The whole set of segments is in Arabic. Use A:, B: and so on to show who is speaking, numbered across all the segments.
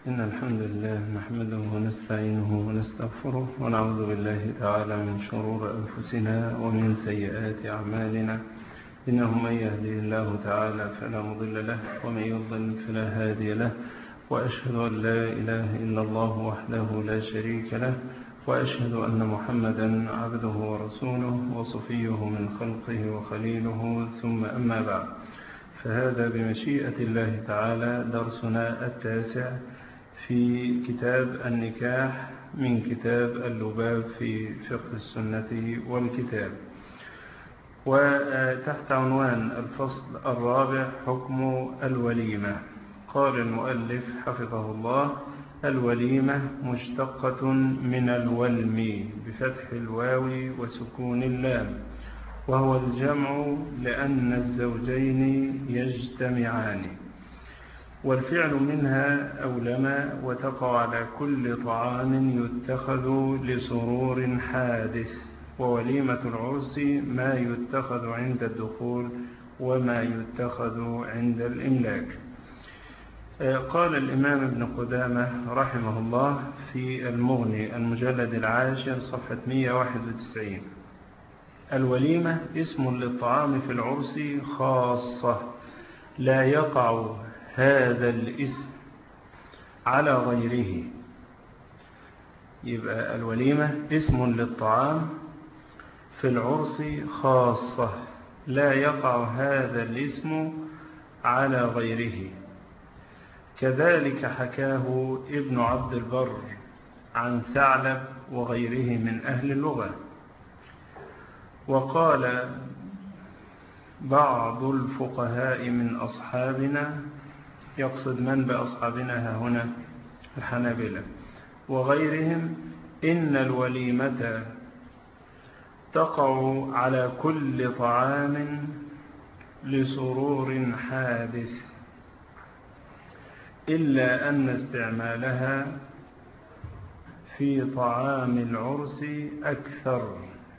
A: إن الحمد لله نحمده ونستعينه ونستغفره ونعوذ بالله تعالى من شرور أنفسنا ومن سيئات أعمالنا. إنه من يهدي الله تعالى فلا مضل له ومن يضلل فلا هادي له، وأشهد أن لا إله إلا الله وحده لا شريك له، وأشهد أن محمدا عبده ورسوله وصفيه من خلقه وخليله، ثم أما بعد، فهذا بمشيئة الله تعالى درسنا التاسع في كتاب النكاح من كتاب اللباب في فقه السنة والكتاب، وتحت عنوان الفصل الرابع حكم الوليمة. قال المؤلف حفظه الله: الوليمة مشتقة من الولم بفتح الواو وسكون اللام، وهو الجمع لأن الزوجين يجتمعان، والفعل منها أولما، وتقع على كل طعام يتخذ لسرور حادث، ووليمة العرس ما يتخذ عند الدخول وما يتخذ عند الإملاك. قال الإمام ابن قدامة رحمه الله في المغني المجلد 10 صفحة 191: الوليمة اسم للطعام في العرس خاصة، لا يقع هذا الاسم على غيره. يبقى الوليمة اسم للطعام في العرس خاصة، لا يقع هذا الاسم على غيره. كذلك حكاه ابن عبد البر عن ثعلب وغيره من أهل اللغة. وقال بعض الفقهاء من أصحابنا، يقصد من بأصحابنا هنا الحنابلة وغيرهم، إن الوليمة تقع على كل طعام لسرور حادث، إلا أن استعمالها في طعام العرس أكثر.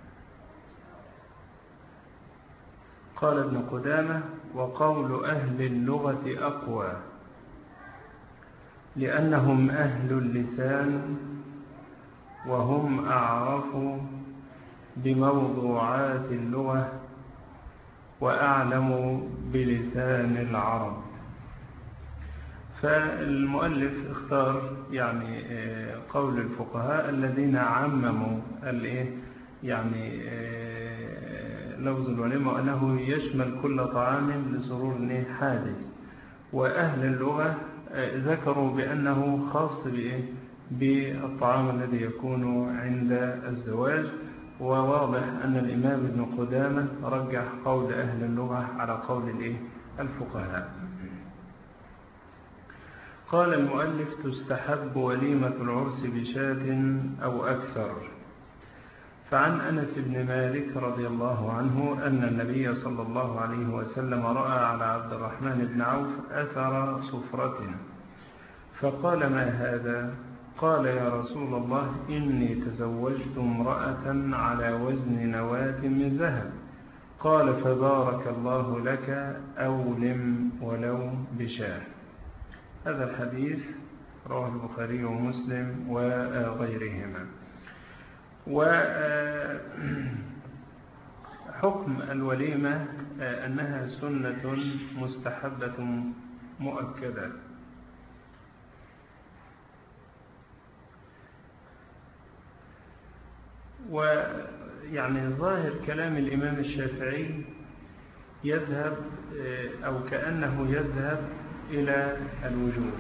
A: قال ابن قدامة: وقول أهل اللغة أقوى، لأنهم أهل اللسان وهم أعرف بموضوعات اللغة وأعلم بلسان العرب. فالمؤلف اختار قول الفقهاء الذين عمموا لفظ الوليمة أنه يشمل كل طعام لسرور حادث، وأهل اللغة ذكروا بأنه خاص بالطعام الذي يكون عند الزواج. وواضح أن الإمام ابن قدامة رجح قول أهل اللغة على قول الفقهاء. قال المؤلف: تستحب وليمة العرس بشاة أو أكثر. فعن أنس بن مالك رضي الله عنه أن النبي صلى الله عليه وسلم رأى على عبد الرحمن بن عوف أثر صفرة، فقال: ما هذا؟ قال: يا رسول الله، إني تزوجت امرأة على وزن نواة من ذهب. قال: فبارك الله لك، أولم ولو بشاة. هذا الحديث رواه البخاري ومسلم وغيرهما. وحكم الوليمة أنها سنة مستحبة مؤكدة. ظاهر كلام الإمام الشافعي يذهب أو كأنه يذهب إلى الوجوب،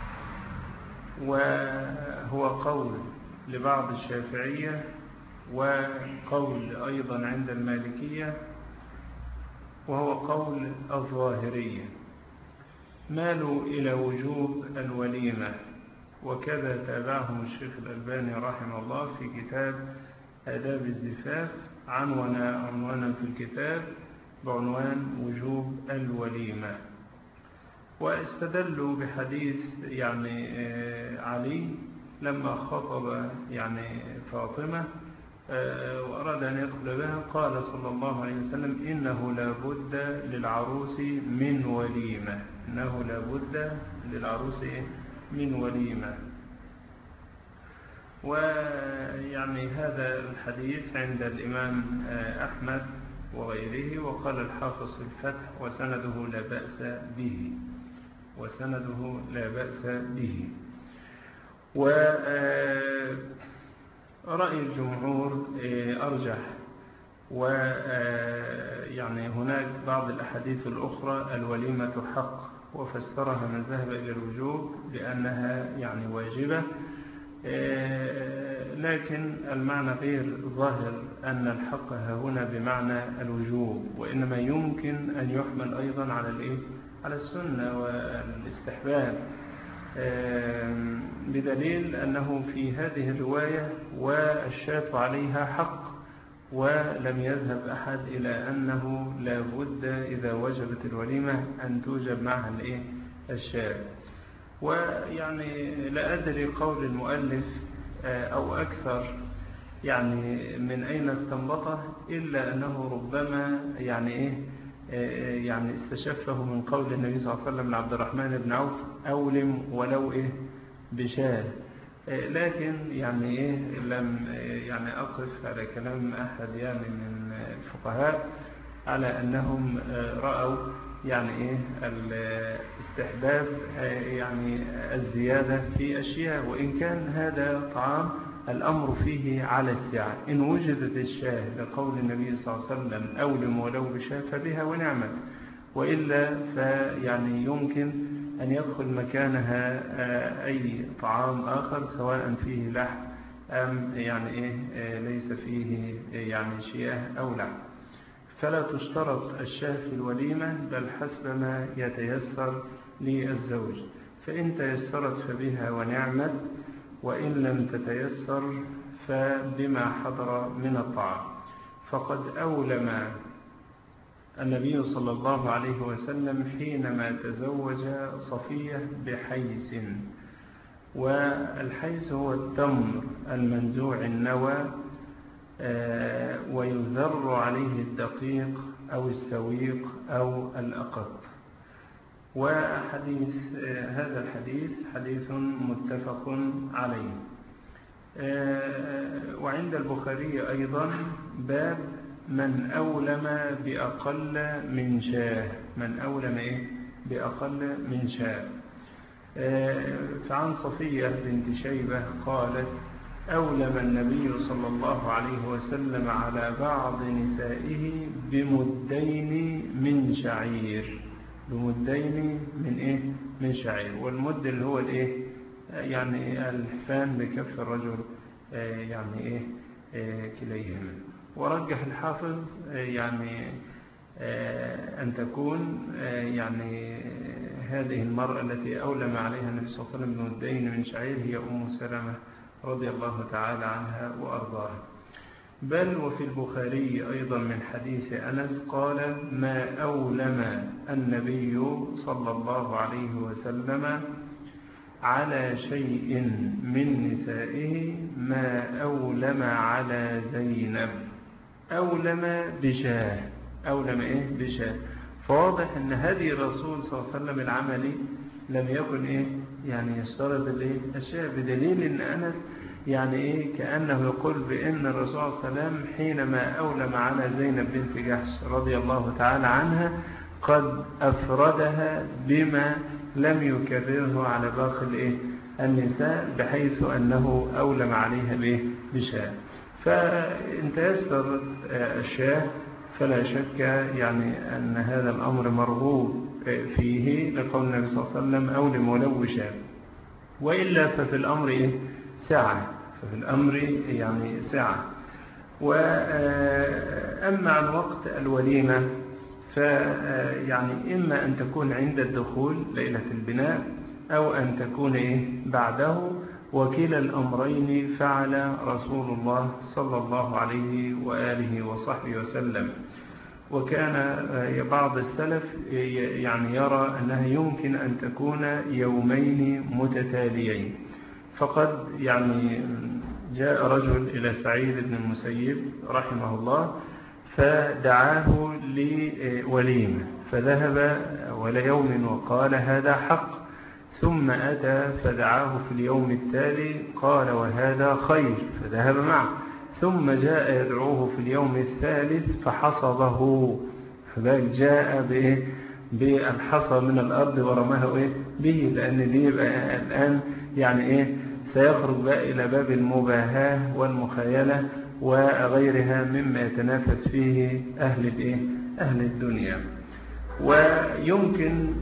A: وهو قول لبعض الشافعية وقول أيضا عند المالكية، وهو قول الظاهرية، مالوا إلى وجوب الوليمة. وكذا تابعهم الشيخ الألباني رحمه الله في كتاب آداب الزفاف، عنوانا في الكتاب بعنوان وجوب الوليمة. واستدلوا بحديث علي لما خطب فاطمة وأراد أن يدخل بها، قال صلى الله عليه وسلم: إنه لا بد للعروس من وليمة، إنه لا بد للعروس من وليمة. ويعني هذا الحديث عند الإمام أحمد وغيره، وقال الحافظ في الفتح وسنده لا بأس به، وسنده لا بأس به. ورأي الجمهور أرجح، ويعني هناك بعض الأحاديث الأخرى الوليمة حق، وفسرها من ذهب إلى الوجوب بأنها يعني واجبة، لكن المعنى غير ظاهر أن الحق هنا بمعنى الوجوب، وإنما يمكن أن يحمل أيضا على السنة والاستحباب، بدليل أنه في هذه الرواية والشاة عليها حق، ولم يذهب أحد إلى أنه لا بد إذا وجبت الوليمة أن توجب معها الشاة. ويعني لا أدري قول المؤلف أو أكثر يعني من أين استنبطه، إلا أنه ربما يعني استشفه من قول النبي صلى الله عليه وسلم لعبد الرحمن بن عوف أولم ولو بشاة. لكن يعني لم يعني أقف على كلام أحد يعني من الفقهاء على أنهم رأوا يعني الاستحباب يعني الزيادة في أشياء، وإن كان هذا طعام الأمر فيه على السعة. إن وجدت الشاة لقول النبي صلى الله عليه وسلم أولم ولو بشاة فبها ونعمت، وإلا فيعني يمكن أن يدخل مكانها أي طعام آخر سواء فيه لحم أم يعني ليس فيه يعني شياه أو لحم. فلا تشترط الشاة في الوليمة، بل حسب ما يتيسر للزوج، فإن تيسرت فبها ونعمت، وإن لم تتيسر فبما حضر من الطعام. فقد أولم النبي صلى الله عليه وسلم حينما تزوج صفية بحيس، والحيس هو التمر المنزوع النوى، ويذر عليه الدقيق أو السويق أو الأقط. وحديث هذا الحديث حديث متفق عليه. وعند البخاري أيضا باب من أولم بأقل من شاه، من أولم بأقل من شاه. فعن صفية بنت شيبة قالت أولم النبي صلى الله عليه وسلم على بعض نسائه بمدين من شعير، بمدين من شعير. والمد اللي هو يعني الحفان بكف الرجل يعني كليهما. ورجح الحافظ يعني أن تكون يعني هذه المرأة التي أولم عليها النبي صلى الله عليه وسلم بمدين من شعير هي أم سلمة رضي الله تعالى عنها وأرضاها. بل وفي البخاري أيضا من حديث أنس قال ما أولم النبي صلى الله عليه وسلم على شيء من نسائه ما أولم على زينب. أولم بشاه، أولم بشاه. فواضح أن هدي الرسول صلى الله عليه وسلم العملي لم يكن يعني يشترط الشاه، بدليل أن أنس يعني كأنه يقول بأن الرسول صلى الله عليه وسلم حينما أولم على زينب بنت جحش رضي الله تعالى عنها قد أفردها بما لم يكرره على باقي النساء، بحيث أنه أولم عليها بشاه. فإن تيسر الشاه فلا شك يعني أن هذا الأمر مرغوب فيه، لقول النبي صلى الله عليه وسلم أولم ولو بشاه. وإلا ففي الأمر سعة، ففي الأمر يعني سعة. وأما عن وقت الوليمة فيعني إما أن تكون عند الدخول ليلة البناء أو أن تكون بعده، وكلا الأمرين فعل رسول الله صلى الله عليه وآله وصحبه وسلم. وكان بعض السلف يعني يرى أنها يمكن أن تكون يومين متتاليين. فقد يعني جاء رجل إلى سعيد بن المسيب رحمه الله فدعاه لوليمة، فذهب وليوم وقال هذا حق، ثم أتى فدعاه في اليوم التالي قال وهذا خير فذهب معه، ثم جاء يدعوه في اليوم الثالث فحصده، فذلك جاء بالحصى من الأرض ورماه به، لأن دي يبقى الآن يعني سيخرج بقى إلى باب المباهاة والمخيلة وغيرها مما يتنافس فيه أهل الدنيا. ويمكن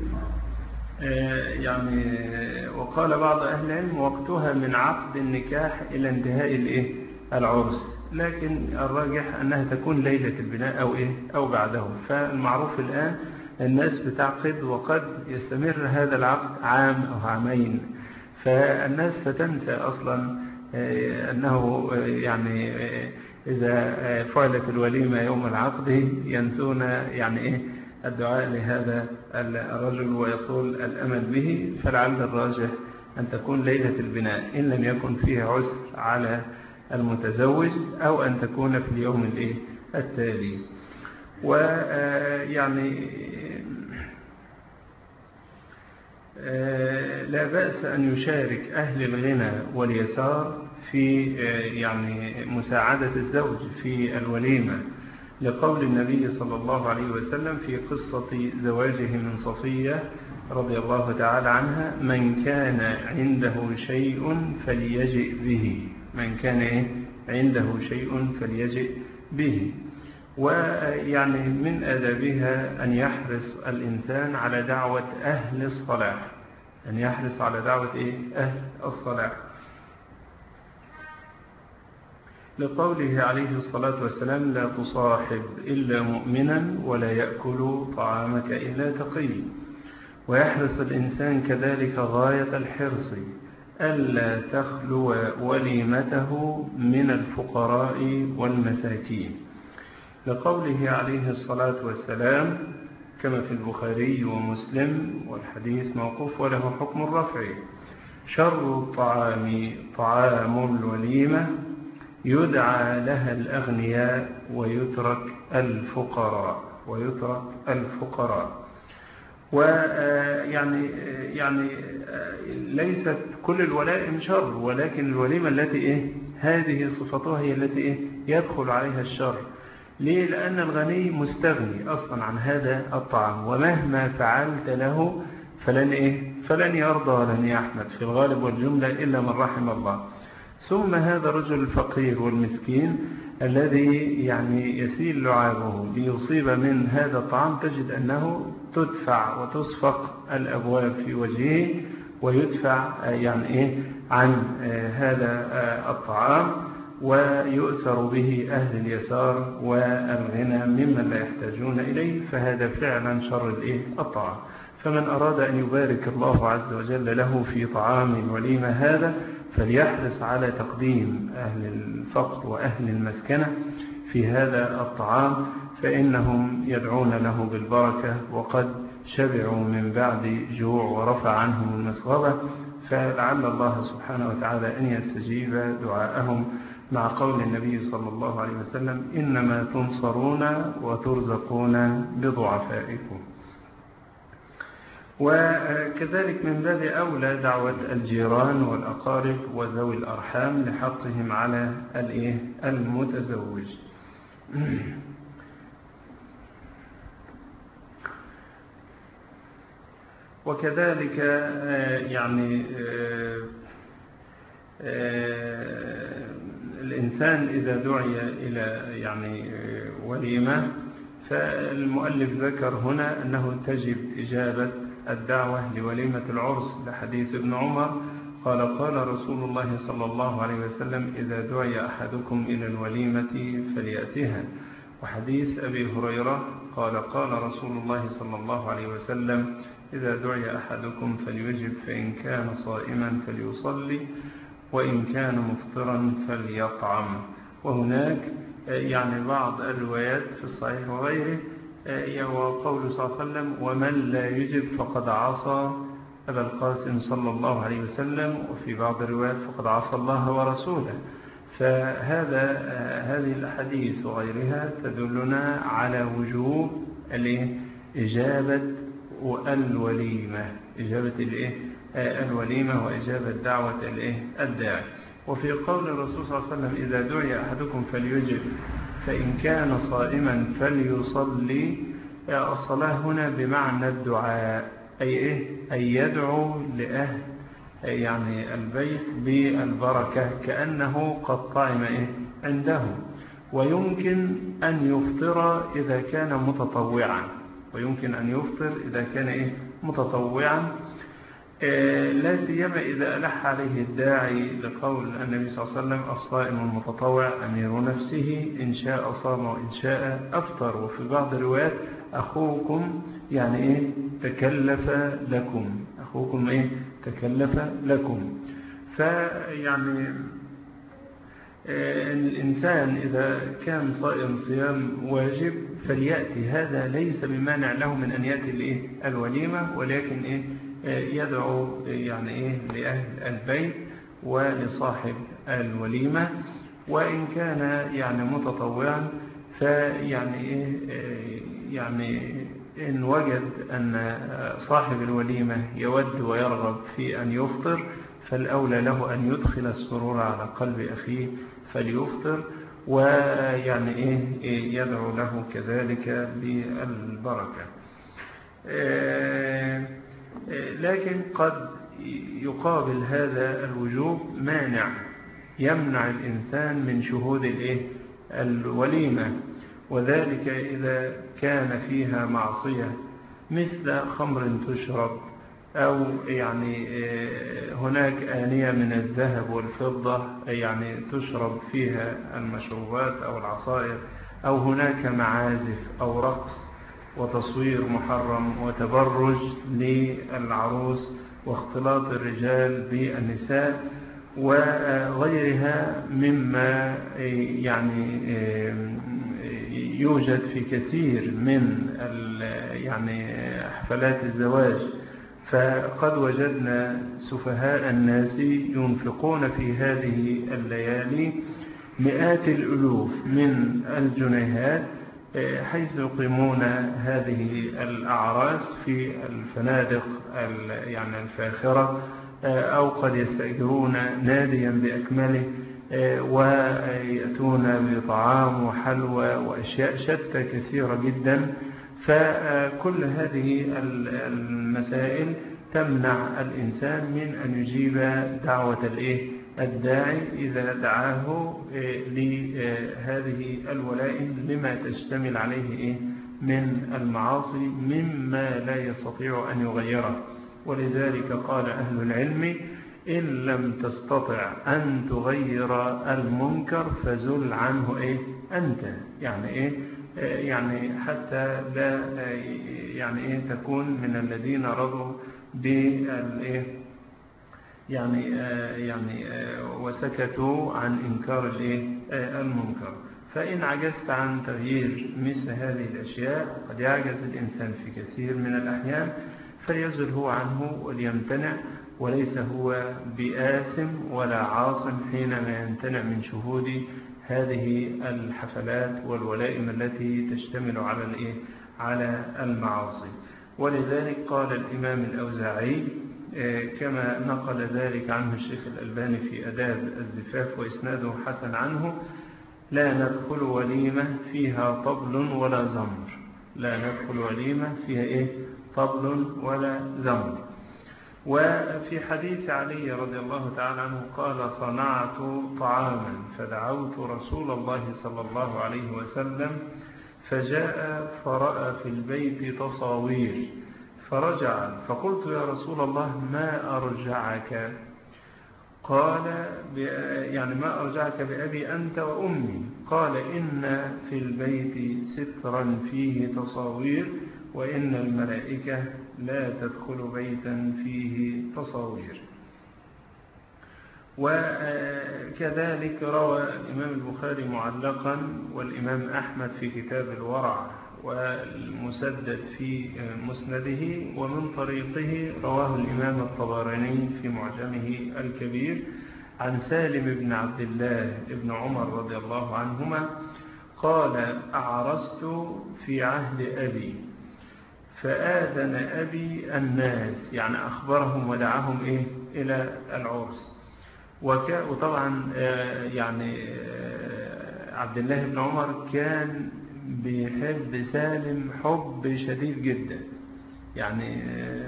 A: يعني وقال بعض أهل العلم وقتها من عقد النكاح إلى انتهاء العرس، لكن الراجح أنها تكون ليلة البناء أو بعده. فالمعروف الآن الناس بتعقد وقد يستمر هذا العقد عام أو عامين، فالناس فتنسى أصلا أنه يعني إذا فعلت الوليمة يوم العقد ينسون يعني الدعاء لهذا الرجل ويطول الأمل به. فلعل الراجح أن تكون ليلة البناء إن لم يكن فيها عسر على المتزوج، أو أن تكون في اليوم التالي. ويعني لا بأس أن يشارك أهل الغنى واليسار في يعني مساعدة الزوج في الوليمة، لقول النبي صلى الله عليه وسلم في قصة زواجه من صفية رضي الله تعالى عنها: من كان عنده شيء فليجئ به، من كان عنده شيء فليجئ به. ويعني من أدبها أن يحرص الإنسان على دعوة أهل الصلاح، أن يحرص على دعوة أهل الصلاح، لقوله عليه الصلاة والسلام: لا تصاحب إلا مؤمنا ولا يأكل طعامك إلا تقي. ويحرص الإنسان كذلك غاية الحرص ألا تخلو وليمته من الفقراء والمساكين، لقوله عليه الصلاة والسلام كما في البخاري ومسلم، والحديث موقوف وله حكم الرفع: شر الطعام طعام الوليمة يدعى لها الأغنياء ويترك الفقراء. ويعني ليست كل الولائم شر، ولكن الوليمة التي هذه صفتها هي التي يدخل عليها الشر. ليه؟ لأن الغني مستغني أصلا عن هذا الطعام، ومهما فعلت له فلن يرضى ولن يحمد في الغالب والجملة إلا من رحم الله. ثم هذا الرجل الفقير والمسكين الذي يعني يسيل لعابه ليصيب من هذا الطعام، تجد أنه تدفع وتصفق الأبواب في وجهه ويدفع يعني عن هذا الطعام، ويؤثر به أهل اليسار والغنى ممن لا يحتاجون إليه، فهذا فعلا شر الطعام. فمن أراد أن يبارك الله عز وجل له في طعام الوليمة هذا فليحرص على تقديم أهل الفقر وأهل المسكنة في هذا الطعام، فإنهم يدعون له بالبركة وقد شبعوا من بعد جوع ورفع عنهم المسغبة، فلعل الله سبحانه وتعالى أن يستجيب دعاءهم، مع قول النبي صلى الله عليه وسلم: إنما تنصرون وترزقون بضعفائكم. وكذلك من باب أولى دعوة الجيران والأقارب وذوي الأرحام لحقهم على المتزوج. وكذلك يعني الإنسان إذا دعي إلى يعني وليمة، فالمؤلف ذكر هنا أنه تجب إجابة الدعوة لوليمة العرس، لحديث ابن عمر قال: قال رسول الله صلى الله عليه وسلم: إذا دعي أحدكم إلى الوليمة فليأتها. وحديث أبي هريرة قال: قال رسول الله صلى الله عليه وسلم: إذا دعي أحدكم فليجب، فإن كان صائما فليصلي، وإن كان مفطرا فليطعم. وهناك يعني بعض الروايات في الصحيح وغيره وقول صلى الله عليه وسلم: ومن لا يجب فقد عصى أبا القاسم صلى الله عليه وسلم، وفي بعض الروايات فقد عصى الله ورسوله. هذه الحديث وغيرها تدلنا على وجوب إجابة الوليمة، إجابة الوليمة وإجابة دعوة الداعي. وفي قول الرسول صلى الله عليه وسلم إذا دعي أحدكم فليجب فإن كان صائما فليصلي. الصلاة هنا بمعنى الدعاء، أي يدعو لأهل يعني البيت بالبركة كأنه قد طعم عنده. ويمكن أن يفطر إذا كان متطوعا، متطوعا لا سيما إذا ألح عليه الداعي لقول النبي صلى الله عليه وسلم الصائم المتطوع أمير نفسه إن شاء صام وإن شاء أفطر. وفي بعض الروايات أخوكم تكلف لكم. فيعني الإنسان إذا كان صائم صيام واجب فليأتي، هذا ليس بمانع له من أن يأتي الوليمة، ولكن يدعو لأهل البيت ولصاحب الوليمة. وإن كان متطوعا إن وجد أن صاحب الوليمة يود ويرغب في أن يفطر فالأولى له أن يدخل السرور على قلب أخيه فليفطر، يدعو له كذلك بالبركة. لكن قد يقابل هذا الوجوب مانع يمنع الإنسان من شهود الوليمة، وذلك إذا كان فيها معصية مثل خمر تشرب، أو هناك آنية من الذهب والفضة تشرب فيها المشروبات أو العصائر، أو هناك معازف أو رقص وتصوير محرم وتبرج للعروس واختلاط الرجال بالنساء وغيرها مما يوجد في كثير من حفلات الزواج. فقد وجدنا سفهاء الناس ينفقون في هذه الليالي مئات الألوف من الجنيهات حيث يقيمون هذه الأعراس في الفنادق الفاخرة، أو قد يستأجرون ناديا بأكمله ويأتون بطعام وحلوى وأشياء شتى كثيرة جدا. فكل هذه المسائل تمنع الإنسان من أن يجيب دعوة الداعي إذا دعاه لهذه الولائم لما تشتمل عليه من المعاصي مما لا يستطيع أن يغيره. ولذلك قال أهل العلم إن لم تستطع أن تغير المنكر فزل عنه أنت، حتى لا تكون من الذين رضوا وسكتوا عن إنكار المنكر. فإن عجزت عن تغيير مثل هذه الأشياء، قد يعجز الإنسان في كثير من الأحيان، فليزل هو عنه وليمتنع، وليس هو بآثم ولا عاصم حينما يمتنع من شهود هذه الحفلات والولائم التي تشتمل على المعاصي. ولذلك قال الإمام الأوزاعي كما نقل ذلك عنه الشيخ الألباني في آداب الزفاف وإسناده حسن عنه: لا ندخل وليمة فيها طبل ولا زمر. لا ندخل وليمة فيها طبل ولا زمر. وفي حديث علي رضي الله تعالى عنه قال: صنعت طعاما فدعوت رسول الله صلى الله عليه وسلم فجاء فرأى في البيت تصاوير فرجع، فقلت: يا رسول الله ما أرجعك؟ قال: ما أرجعك بأبي أنت وأمي؟ قال: إن في البيت سترا فيه تصاوير، وإن الملائكة لا تدخل بيتا فيه تصاوير. وكذلك روى الإمام البخاري معلقا والإمام أحمد في كتاب الورع والمسدد في مسنده، ومن طريقه رواه الإمام الطبراني في معجمه الكبير عن سالم بن عبد الله بن عمر رضي الله عنهما قال: أعرست في عهد أبي فآذن أبي الناس، يعني أخبرهم ودعاهم إلى العرس. وطبعا يعني عبد الله بن عمر كان بيحب سالم حب شديد جدا، يعني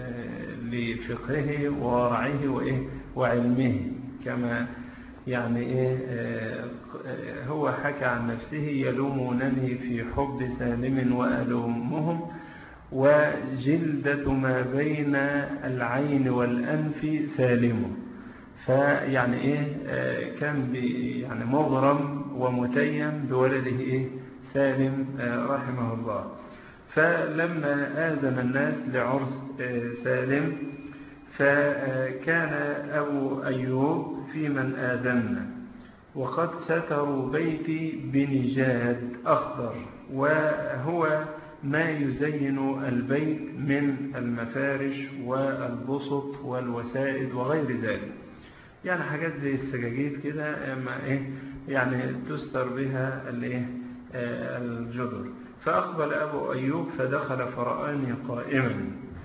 A: لفقهه وورعه وعلمه، كما يعني هو حكى عن نفسه: يلومونني في حب سالم وألومهم، وجلدة ما بين العين والأنف سالم. فيعني كان يعني مغرم ومتيم بولده سالم رحمه الله. فلما آذن الناس لعرس سالم، فكان أبو أيوب في من آذن، وقد ستروا بيتي بنجاد أخضر، وهو ما يزين البيت من المفارش والبسط والوسائد وغير ذلك، يعني حاجات زي السجاجيد كده، يعني تستر بها الجدر. فأقبل أبو أيوب فدخل فرآني قائما،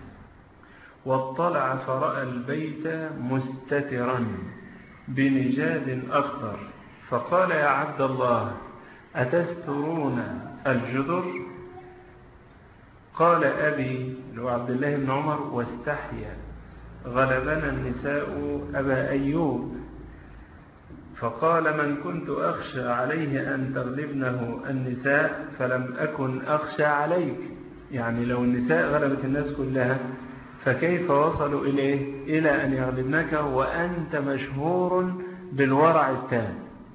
A: واطلع فرأى البيت مستترا بنجاد أخضر، فقال: يا عبد الله، أتسترون الجدر؟ قال أبي عبد الله بن عمر: واستحيا، غلبنا النساء أبا أيوب. فقال: من كنت أخشى عليه أن تغلبنه النساء فلم أكن أخشى عليك. يعني لو النساء غلبت الناس كلها فكيف وصلوا إلى أن يغلبنك وأنت مشهور بالورع التام؟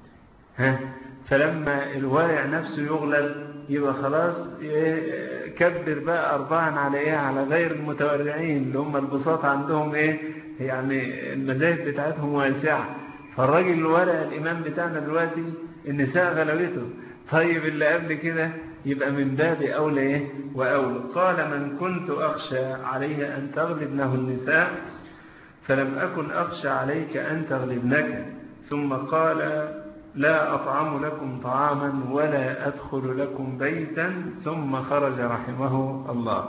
A: فلما الورع نفسه يغلب يبقى خلاص كبر بقى أربعا على غير المتورعين اللي هم البساط عندهم يعني المزايد بتاعتهم واسعة. فالراجل الورع الإمام بتاعنا دلوقتي النساء غلبته، طيب اللي قبل كده يبقى من باب أولى وأولى. قال: من كنت أخشى عليه أن تغلبنه النساء فلم أكن أخشى عليك أن تغلبنك. ثم قال: لا أطعم لكم طعاما ولا أدخل لكم بيتا. ثم خرج رحمه الله.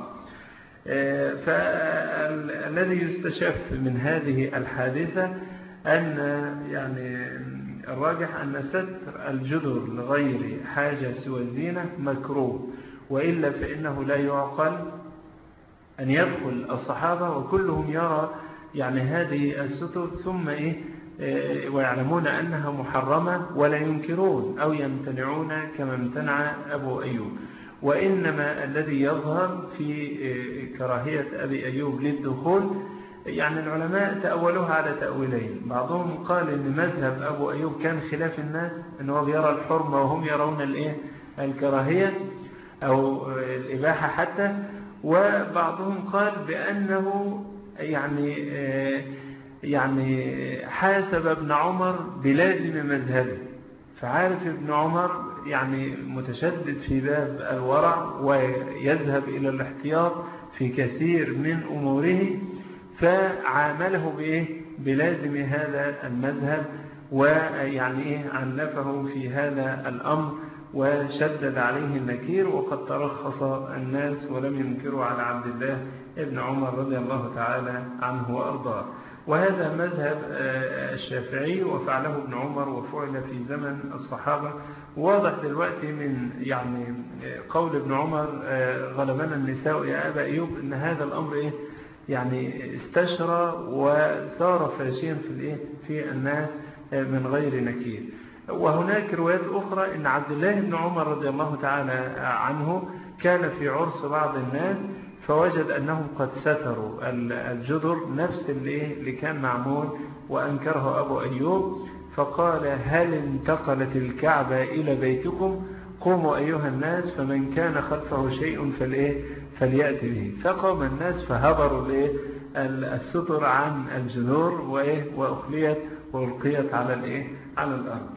A: فالذي يستشف من هذه الحادثة أن يعني الراجح أن ستر الجدر لغير حاجة سوى الزينة مكروه، وإلا فإنه لا يعقل أن يدخل الصحابة وكلهم يرى يعني هذه الستر ثم ويعلمون أنها محرمة ولا ينكرون أو يمتنعون كما امتنع أبو أيوب. وإنما الذي يظهر في كراهية أبي أيوب للدخول، يعني العلماء تأولوها على تأويلين. بعضهم قال إن مذهب أبو أيوب كان خلاف الناس، أنه بيرى الحرمة وهم يرون الكراهية أو الإباحة حتى. وبعضهم قال بأنه يعني حاسب ابن عمر بلازم مذهبه، فعارف ابن عمر يعني متشدد في باب الورع ويذهب إلى الاحتياط في كثير من أموره، فعامله بلازم هذا المذهب، ويعني عنفه في هذا الأمر وشدد عليه النكير. وقد ترخص الناس ولم ينكروا على عبد الله ابن عمر رضي الله تعالى عنه وأرضاه. وهذا مذهب الشافعي وفعله ابن عمر وفعل في زمن الصحابة. واضح دلوقتي من يعني قول ابن عمر: غلبنا النساء يا أبا أيوب، إن هذا الأمر يعني استشرى وصار فاشيا في الناس من غير نكير. وهناك روايات أخرى إن عبد الله بن عمر رضي الله تعالى عنه كان في عرس بعض الناس فوجد أنهم قد ستروا الجدر نفس اللي كان معمول وأنكره أبو أيوب، فقال: هل انتقلت الكعبة إلى بيتكم؟ قوموا أيها الناس فمن كان خلفه شيء فليأتي به. فقام الناس فهبروا الستر عن الجدور وأخليت وألقيت على الأرض.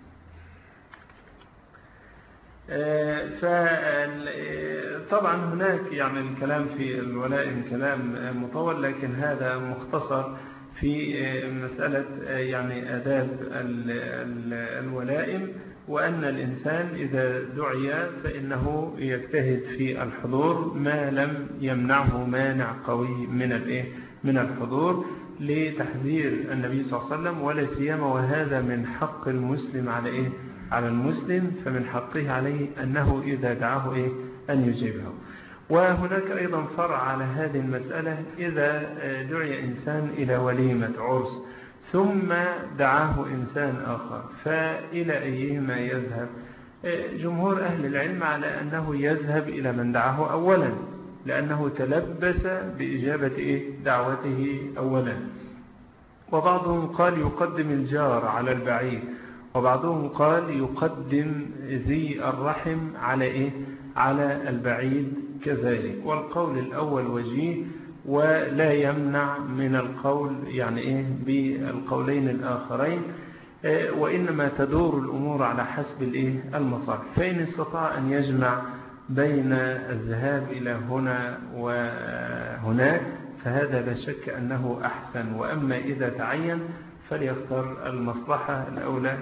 A: فطبعا هناك يعني الكلام في الولائم كلام مطول، لكن هذا مختصر في مسألة يعني آداب الولائم. وأن الإنسان إذا دعي فإنه يجتهد في الحضور ما لم يمنعه مانع قوي من الحضور، لتحذير النبي صلى الله عليه وسلم، ولا سيما وهذا من حق المسلم على المسلم، فمن حقه عليه أنه إذا دعاه أن يجيبه. وهناك أيضا فرع على هذه المسألة، إذا دعي إنسان إلى وليمة عرس ثم دعاه إنسان آخر، فإلى أيهما يذهب؟ جمهور أهل العلم على أنه يذهب إلى من دعاه أولا، لأنه تلبس بإجابة دعوته أولا. وبعضهم قال يقدم الجار على البعيد، وبعضهم قال يقدم ذي الرحم على البعيد كذلك. والقول الأول وجيه، ولا يمنع من القول بالقولين الآخرين، وإنما تدور الأمور على حسب المصالح. فإن استطاع أن يجمع بين الذهاب إلى هنا وهناك فهذا لا شك أنه أحسن، وأما إذا تعين فليختار المصلحة الأولى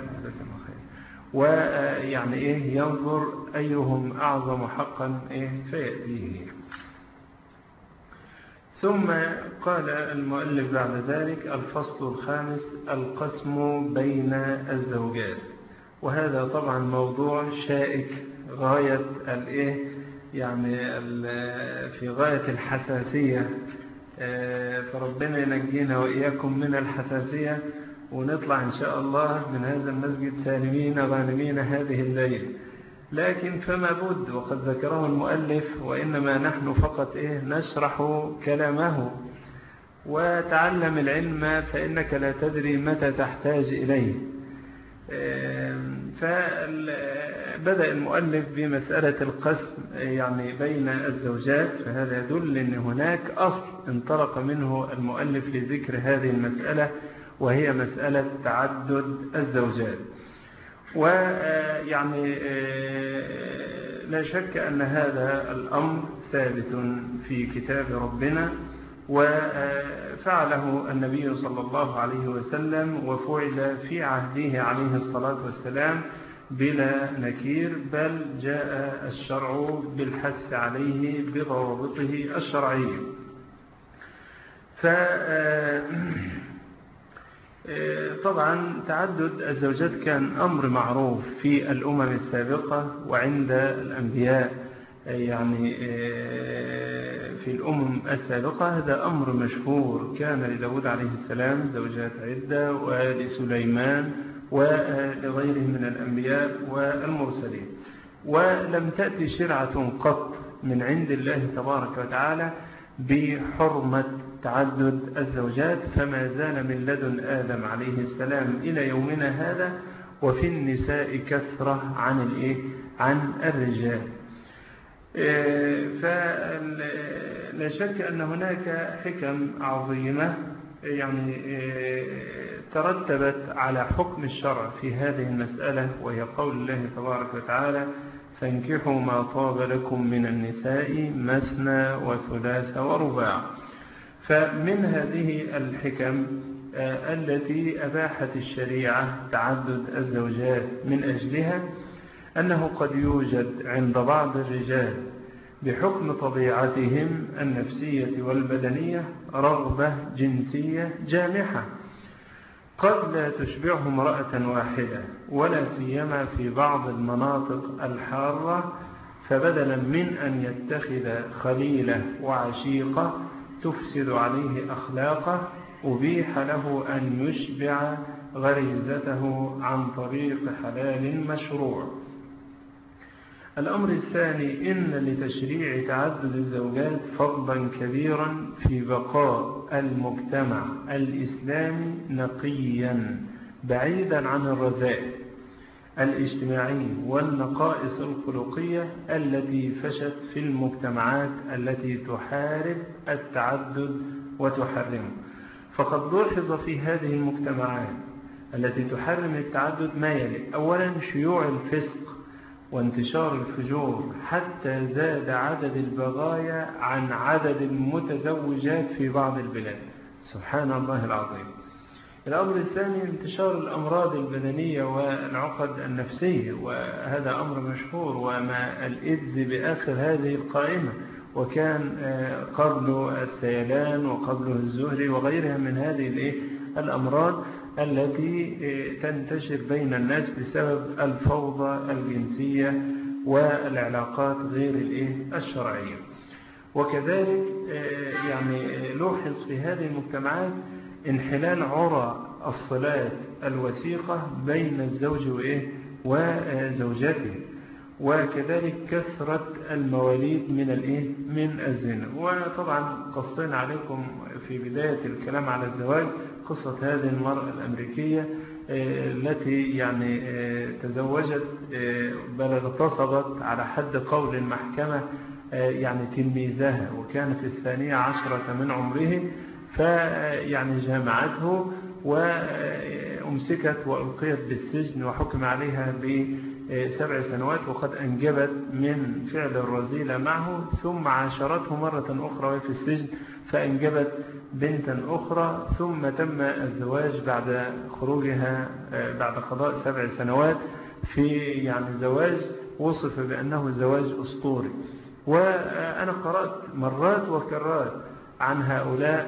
A: ينظر أيهم أعظم حقا فيأتيه. ثم قال المؤلف بعد ذلك: الفصل الخامس القسم بين الزوجات. وهذا طبعا موضوع شائك غاية في غاية الحساسية، فربنا ينجينا وإياكم من الحساسية، ونطلع إن شاء الله من هذا المسجد سالمين غانمين هذه الليل. لكن فما بد، وقد ذكره المؤلف، وإنما نحن فقط نشرح كلامه. وتعلم العلم فإنك لا تدري متى تحتاج إليه. فبدأ المؤلف بمسألة القسم بين الزوجات، فهذا يدل أن هناك أصل انطلق منه المؤلف لذكر هذه المسألة، وهي مسألة تعدد الزوجات. لا شك أن هذا الأمر ثابت في كتاب ربنا، وفعله النبي صلى الله عليه وسلم، وفعل في عهده عليه الصلاة والسلام بلا نكير، بل جاء الشرع بالحث عليه بضوابطه الشرعية. طبعا تعدد الزوجات كان أمر معروف في الأمم السابقة وعند الأنبياء، في الأمم السابقة هذا أمر مشهور. كان لداود عليه السلام زوجات عدة، ولسليمان ولغيره من الأنبياء والمرسلين. ولم تأتي شرعة قط من عند الله تبارك وتعالى بحرمة تعدد الزوجات، فما زال من لدن آدم عليه السلام إلى يومنا هذا وفي النساء كثرة عن الرجال. فلا شك أن هناك حكم عظيمة ترتبت على حكم الشرع في هذه المسألة، وهي قول الله تبارك وتعالى: فانكحوا ما طاب لكم من النساء مثنى وثلاث ورباع. فمن هذه الحكم التي أباحت الشريعة تعدد الزوجات من أجلها أنه قد يوجد عند بعض الرجال بحكم طبيعتهم النفسية والبدنية رغبة جنسية جامحة قد لا تشبعه امرأة واحدة، ولا سيما في بعض المناطق الحارة، فبدلا من أن يتخذ خليلة وعشيقة تفسد عليه أخلاقه أبيح له أن يشبع غريزته عن طريق حلال مشروع. الأمر الثاني: إن لتشريع تعدد الزوجات فضلا كبيرا في بقاء المجتمع الإسلامي نقيا بعيدا عن الرذائل الاجتماعية والنقائص الخلقية التي فشت في المجتمعات التي تحارب التعدد وتحرمه. فقد لوحظ في هذه المجتمعات التي تحرم التعدد ما يلي: أولا شيوع الفسق وانتشار الفجور، حتى زاد عدد البغايا عن عدد المتزوجات في بعض البلاد. سبحان الله العظيم. الأمر الثاني انتشار الأمراض البدنية والعقد النفسية، وهذا أمر مشهور، وما الإيدز بآخر هذه القائمة، وكان قبله السيلان وقبله الزهري وغيرها من هذه الأمراض التي تنتشر بين الناس بسبب الفوضى الجنسية والعلاقات غير الشرعية. وكذلك يعني لوحظ في هذه المجتمعات انحلال عرى الصلات الوثيقة بين الزوج وزوجته، وكذلك كثرة المواليد من الزنا. وطبعا قصينا عليكم في بداية الكلام على الزواج قصة هذه المرأة الأمريكية التي يعني تزوجت بل اغتصبت على حد قول المحكمة يعني تلميذها، وكانت 12 من عمره، فيعني جامعته وأمسكت وألقيت بالسجن وحكم عليها ب7 سنوات، وقد أنجبت من فعل الرذيلة معه، ثم عاشرته مرة أخرى وهي في السجن فأنجبت بنتا أخرى، ثم تم الزواج بعد خروجها بعد قضاء 7 سنوات في يعني زواج وصف بأنه زواج أسطوري. وأنا قرأت مرات وكرات عن هؤلاء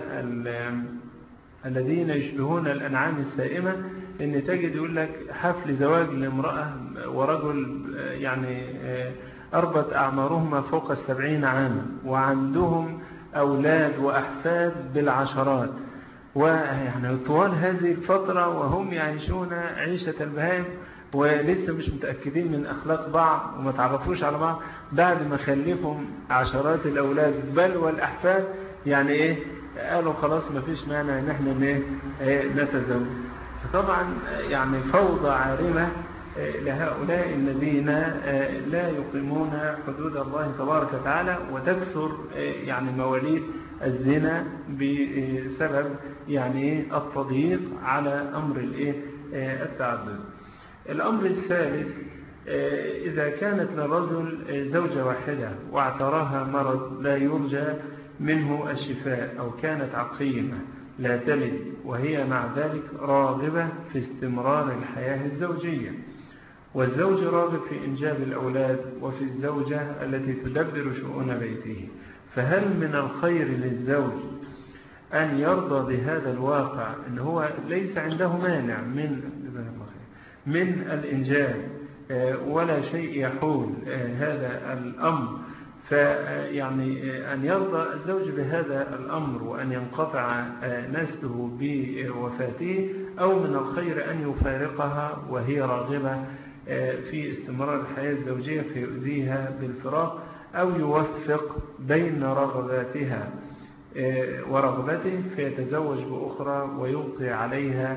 A: الذين يشبهون الأنعام السائمة، إن تجد يقول لك حفل زواج لامرأة ورجل يعني أربت أعمارهما فوق 70 عاما، وعندهم أولاد وأحفاد بالعشرات، ويعني طوال هذه الفترة وهم يعيشون عيشة البهائم، ولسه مش متأكدين من أخلاق بعض وما تعرفوش على بعض بعد ما خلفهم عشرات الأولاد بل والأحفاد. يعني قالوا خلاص ما فيش مانع ان احنا نتزوج. فطبعا يعني فوضى عارمة لهؤلاء الذين لا يقيمون حدود الله تبارك وتعالى، وتكثر يعني مواليد الزنا بسبب يعني التضييق على أمر التعدد. الأمر الثالث، إذا كانت للرجل زوجة واحدة واعتراها مرض لا يرجى منه الشفاء، أو كانت عقيمة لا تلد وهي مع ذلك راغبة في استمرار الحياة الزوجية، والزوج راغب في إنجاب الأولاد وفي الزوجة التي تدبر شؤون بيته، فهل من الخير للزوج أن يرضى بهذا الواقع أن هو ليس عنده مانع من الإنجاب ولا شيء يحول هذا الأمر، فيعني أن يرضى الزوج بهذا الأمر وأن ينقطع نسله بوفاته، أو من الخير أن يفارقها وهي راغبة في استمرار الحياة الزوجية فيؤذيها بالفراق، أو يوفق بين رغباتها ورغبته فيتزوج بأخرى ويلقي عليها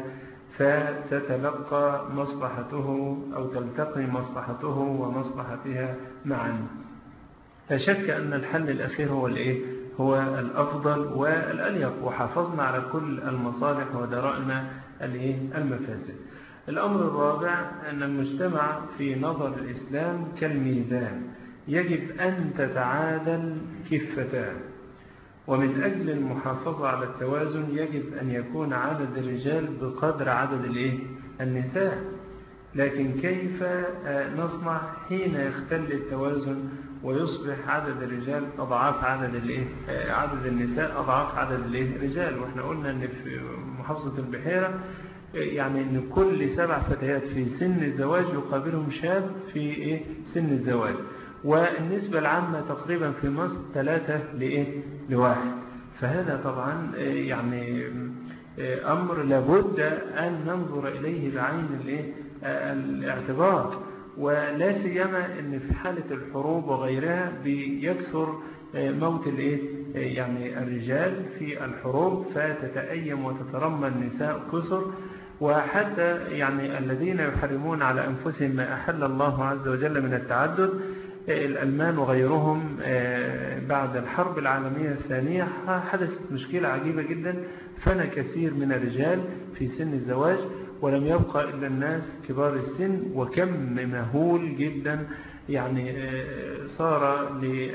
A: فتتلقى مصلحته أو تلتقي مصلحته ومصلحتها معا. لا شك أن الحل الأخير هو الأفضل والأليق، وحافظنا على كل المصالح ودرأنا المفاسد. الأمر الرابع أن المجتمع في نظر الإسلام كالميزان، يجب أن تتعادل كفتان، ومن أجل المحافظة على التوازن يجب أن يكون عدد الرجال بقدر عدد النساء. لكن كيف نصنع حين يختل التوازن ويصبح عدد الرجال أضعاف عدد النساء أضعاف عدد الرجال؟ وإحنا قلنا أن في محافظة البحيرة يعني أن كل 7 فتيات في سن الزواج يقابلهم شاب في سن الزواج، والنسبة العامة تقريبا في مصر 3 ل1. فهذا طبعا يعني أمر لابد أن ننظر إليه بعين الاعتبار، ولا سيما أن في حالة الحروب وغيرها بيكثر موت يعني الرجال في الحروب، فتتأيم وتترمى النساء كثر. وحتى يعني الذين يحرمون على أنفسهم ما أحل الله عز وجل من التعدد، الألمان وغيرهم بعد الحرب العالمية الثانية حدثت مشكلة عجيبة جدا، فنى كثير من الرجال في سن الزواج ولم يبقى إلا الناس كبار السن، وكم مهول جدا يعني صار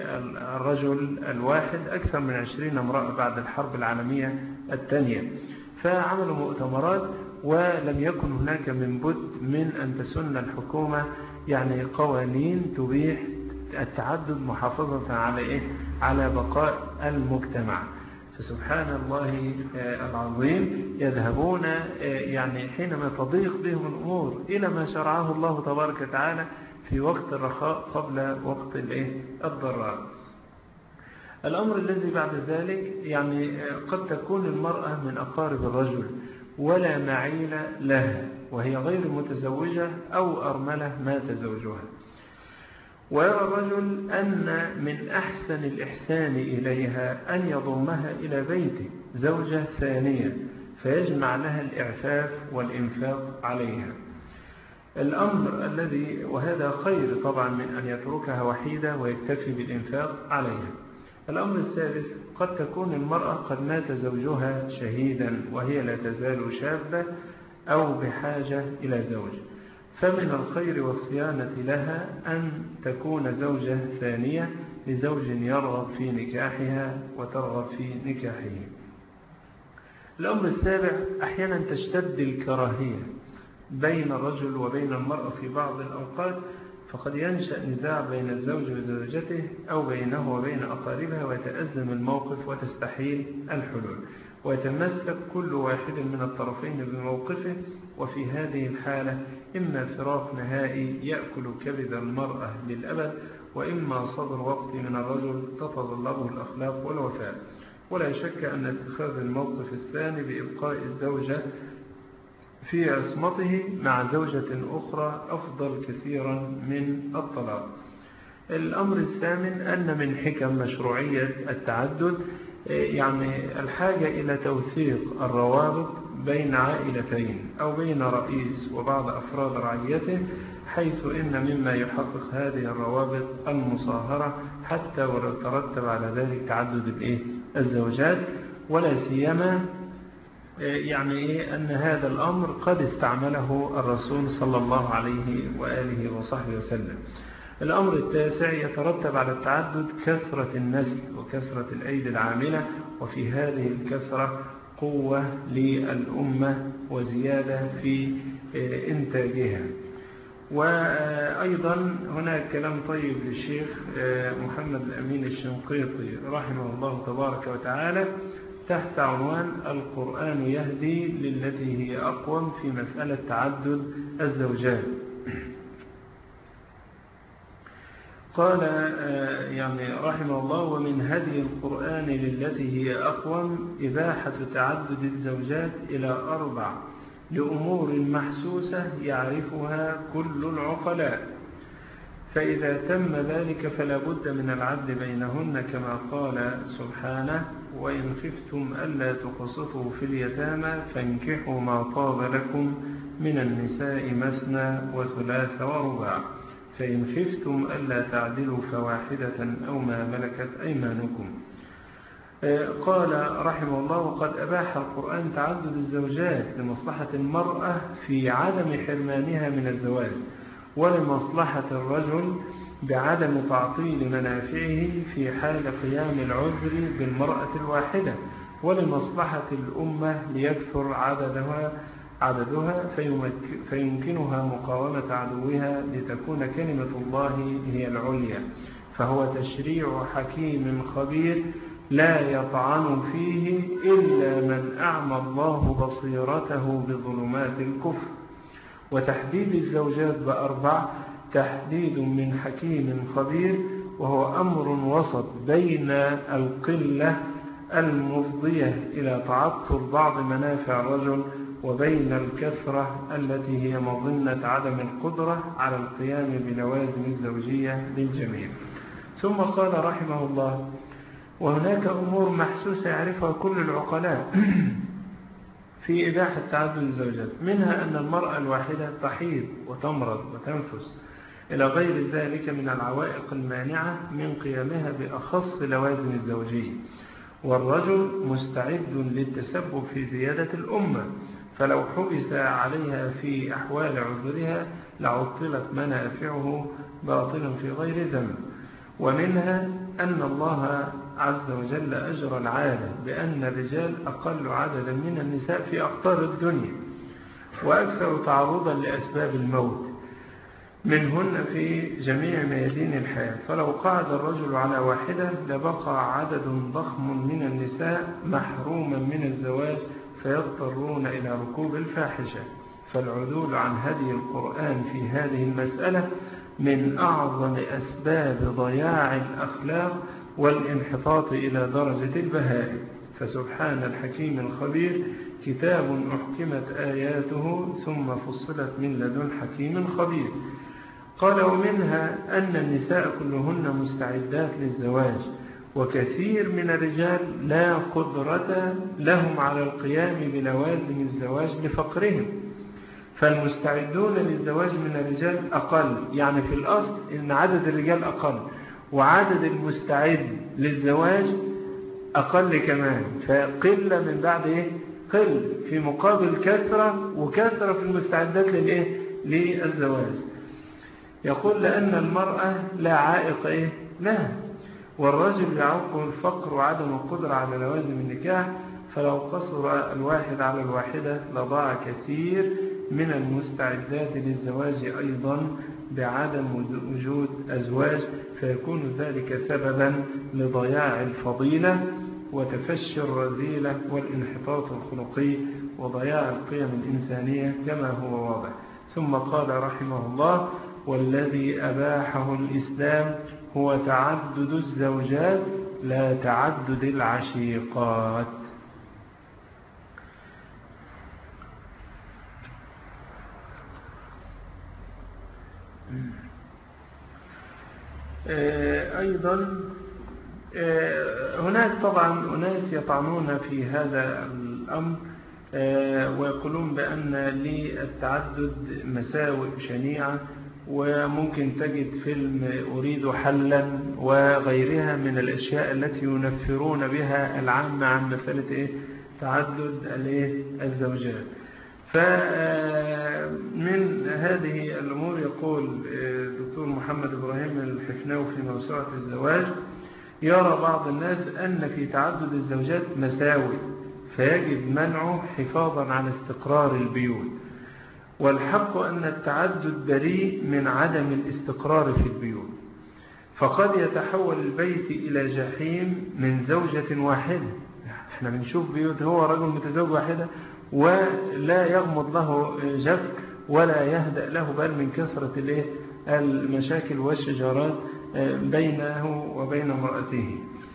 A: للرجل الواحد أكثر من 20 امرأة بعد الحرب العالمية الثانية. فعملوا مؤتمرات، ولم يكن هناك من بد من أن تسن الحكومة يعني قوانين تبيح التعدد محافظة على على بقاء المجتمع. فسبحان الله العظيم يذهبون يعني حينما تضيق بهم الأمور إلى ما شرعه الله تبارك وتعالى في وقت الرخاء قبل وقت الضراء. الأمر الذي بعد ذلك يعني قد تكون المرأة من أقارب الرجل ولا معيل لها، وهي غير متزوجة أو أرملة مات زوجها، ويرى الرجل أن من أحسن الإحسان إليها أن يضمها إلى بيته زوجة ثانية فيجمع لها الإعفاف والإنفاق عليها. الأمر الذي وهذا خير طبعا من أن يتركها وحيدة ويكتفي بالإنفاق عليها. الأمر الثالث، قد تكون المرأة قد مات زوجها شهيدا وهي لا تزال شابة أو بحاجة إلى زوج، فمن الخير والصيانة لها أن تكون زوجة ثانية لزوج يرغب في نكاحها وترغب في نكاحه. الأمر السابع، أحيانا تشتد الكراهية بين الرجل وبين المرأة في بعض الأوقات، فقد ينشأ نزاع بين الزوج وزوجته أو بينه وبين أقاربها ويتأزم الموقف وتستحيل الحلول، ويتمسك كل واحد من الطرفين بموقفه، وفي هذه الحالة إما فراق نهائي يأكل كبد المرأة للأبد، وإما صبر وقت من الرجل تتطلبه الأخلاق والوفاء. ولا شك أن اتخاذ الموقف الثاني بإبقاء الزوجة في عصمته مع زوجة أخرى أفضل كثيرا من الطلاق. الأمر الثامن، أن من حكم مشروعية التعدد يعني الحاجة إلى توثيق الروابط بين عائلتين أو بين رئيس وبعض أفراد رعيته، حيث إن مما يحقق هذه الروابط المصاهرة حتى ولو ترتب على ذلك تعدد الزوجات، ولا سيما يعني أن هذا الأمر قد استعمله الرسول صلى الله عليه وآله وصحبه وسلم. الأمر التاسع، يترتب على التعدد كثرة النسل وكثرة الأيدي العاملة، وفي هذه الكثرة قوة للأمة وزيادة في إنتاجها. وأيضا هناك كلام طيب للشيخ محمد الأمين الشنقيطي رحمه الله تبارك وتعالى تحت عنوان القرآن يهدي للتي هي أقوم في مسألة تعدد الزوجات. قال يعني رحمه الله: ومن هدي القرآن للتي هي أقوم إباحة تعدد الزوجات إلى 4 لأمور محسوسة يعرفها كل العقلاء، فإذا تم ذلك فلا بد من العدل بينهن، كما قال سبحانه: وإن خفتم ألا تقسطوا في اليتامى فانكحوا ما طاب لكم من النساء مثنى وثلاث ورباع، فإن خفتم ألا تعدلوا فواحدة أو ما ملكت أيمانكم. قال رحمه الله: وقد أباح القرآن تعدد الزوجات لمصلحة المرأة في عدم حرمانها من الزواج، ولمصلحة الرجل بعدم تعطيل منافعه في حال قيام العذر بالمرأة الواحدة، ولمصلحة الأمة ليكثر عددها فيمكنها مقاومة عدوها لتكون كلمة الله هي العليا. فهو تشريع حكيم خبير لا يطعن فيه إلا من أعمى الله بصيرته بظلمات الكفر. وتحديد الزوجات ب4 تحديد من حكيم خبير، وهو أمر وسط بين القلة المفضية إلى تعطل بعض منافع الرجل وبين الكثرة التي هي مظنة عدم القدرة على القيام بلوازم الزوجية للجميع. ثم قال رحمه الله: وهناك أمور محسوسة يعرفها كل العقلاء في إباحة تعدد الزوجات، منها أن المرأة الواحدة تحيض وتمرض وتنفس إلى غير ذلك من العوائق المانعة من قيامها بأخص لوازم الزوجية، والرجل مستعد للتسبب في زيادة الأمة، فلو حبس عليها في أحوال عذرها لعطلت منافعه باطلا في غير ذنب. ومنها أن الله عز وجل أجرى العالم بأن الرجال أقل عددا من النساء في أقطار الدنيا، وأكثر تعرضا لأسباب الموت منهن في جميع ميادين الحياة. فلو قعد الرجل على واحدة لبقى عدد ضخم من النساء محروما من الزواج فيضطرون إلى ركوب الفاحشة. فالعدول عن هدي القرآن في هذه المسألة من أعظم أسباب ضياع الأخلاق والانحطاط إلى درجة البهائم. فسبحان الحكيم الخبير، كتاب أحكمت آياته ثم فصلت من لدن حكيم خبير. قال: ومنها أن النساء كلهن مستعدات للزواج، وكثير من الرجال لا قدرة لهم على القيام بلوازم الزواج لفقرهم، فالمستعدون للزواج من الرجال أقل. يعني في الأصل إن عدد الرجال أقل وعدد المستعد للزواج أقل كمان، فقلة من بعد قل في مقابل كثرة، وكثرة في المستعدات للزواج. يقول: لأن المرأة لا عائق لها، والرجل يعوقه الفقر وعدم القدرة على لوازم النكاح. فلو قصر الواحد على الواحدة لضاع كثير من المستعدات للزواج أيضا بعدم وجود أزواج، فيكون ذلك سببا لضياع الفضيلة وتفشي الرذيلة والانحطاط الخلقي وضياع القيم الإنسانية كما هو واضح. ثم قال رحمه الله: والذي أباحه الإسلام هو تعدد الزوجات لا تعدد العشيقات. أيضا هناك طبعا أناس يطعنون في هذا الأمر ويقولون بأن للتعدد مساوئ شنيعة، وممكن تجد فيلم أريد حلا وغيرها من الأشياء التي ينفرون بها العامة عن مسألة تعدد الزوجات. فمن هذه الأمور يقول الدكتور محمد إبراهيم الحفناوي في موسوعة الزواج: يرى بعض الناس أن في تعدد الزوجات مساوئ فيجب منعه حفاظا على استقرار البيوت، والحق أن التعدد بريء من عدم الاستقرار في البيوت، فقد يتحول البيت إلى جحيم من زوجة واحدة. احنا بنشوف بيوت هو رجل متزوج واحدة ولا يغمض له جفك ولا يهدأ له بال من كثرة المشاكل والشجارات بينه وبين امرأته.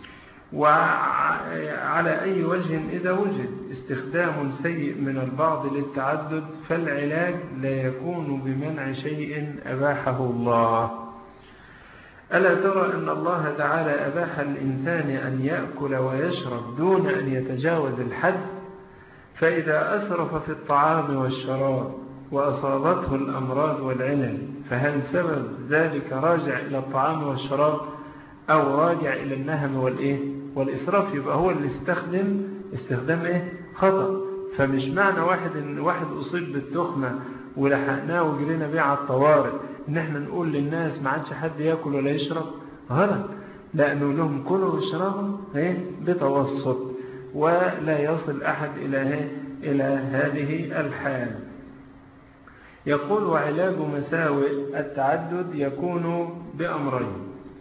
A: وعلى أي وجه إذا وجد استخدام سيء من البعض للتعدد فالعلاج لا يكون بمنع شيء أباحه الله. ألا ترى أن الله تعالى أباح الإنسان أن يأكل ويشرب دون أن يتجاوز الحد؟ فإذا أسرف في الطعام والشراب وأصابته الأمراض والعلل، فهل سبب ذلك راجع إلى الطعام والشراب أو راجع إلى النهم والإسراف؟ يبقى هو اللي استخدام خطأ. فمش معنى واحد أصيب بالتخمة ولحقناه وجرينا بيه على الطوارئ إن احنا نقول للناس ما عادش حد يأكل ولا يشرب. غلط، لأنه لهم كلوا واشربوا بتوسط، ولا يصل أحد إلى هذه الحال. يقول: وعلاج مساوئ التعدد يكون بأمرين: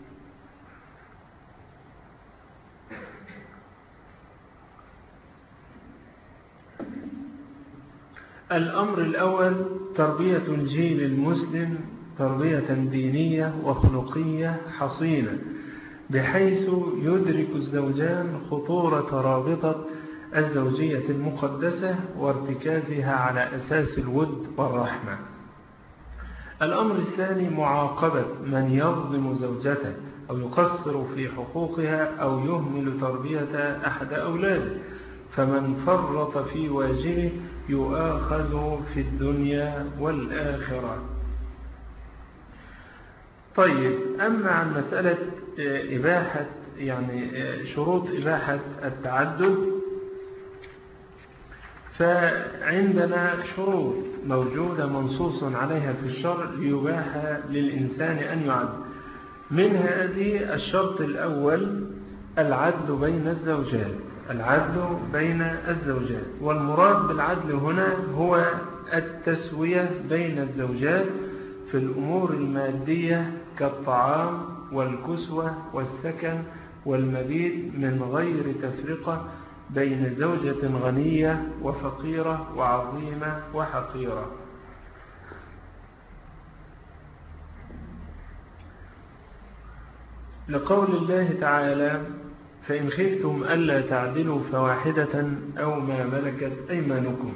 A: الأمر الأول تربية الجيل المسلم تربية دينية وخلقية حصينة، بحيث يدرك الزوجان خطورة رابطة الزوجية المقدسة وارتكازها على أساس الود والرحمة. الأمر الثاني معاقبة من يظلم زوجته أو يقصر في حقوقها أو يهمل تربية أحد أولاده، فمن فرط في واجبه يؤاخذ في الدنيا والآخرة. طيب، أما عن مسألة إباحة شروط إباحة التعدد، فعندنا شروط موجودة منصوص عليها في الشرع ليباح للإنسان أن يعد. من هذه الشرط الأول العدل بين الزوجات، العدل بين الزوجات. والمراد بالعدل هنا هو التسوية بين الزوجات في الأمور المادية كالطعام والكسوة والسكن والمبيت من غير تفرقة بين زوجة غنية وفقيرة وعظيمة وحقيرة. لقول الله تعالى: فإن خفتم ألا تعدلوا فواحدة أو ما ملكت أيمانكم.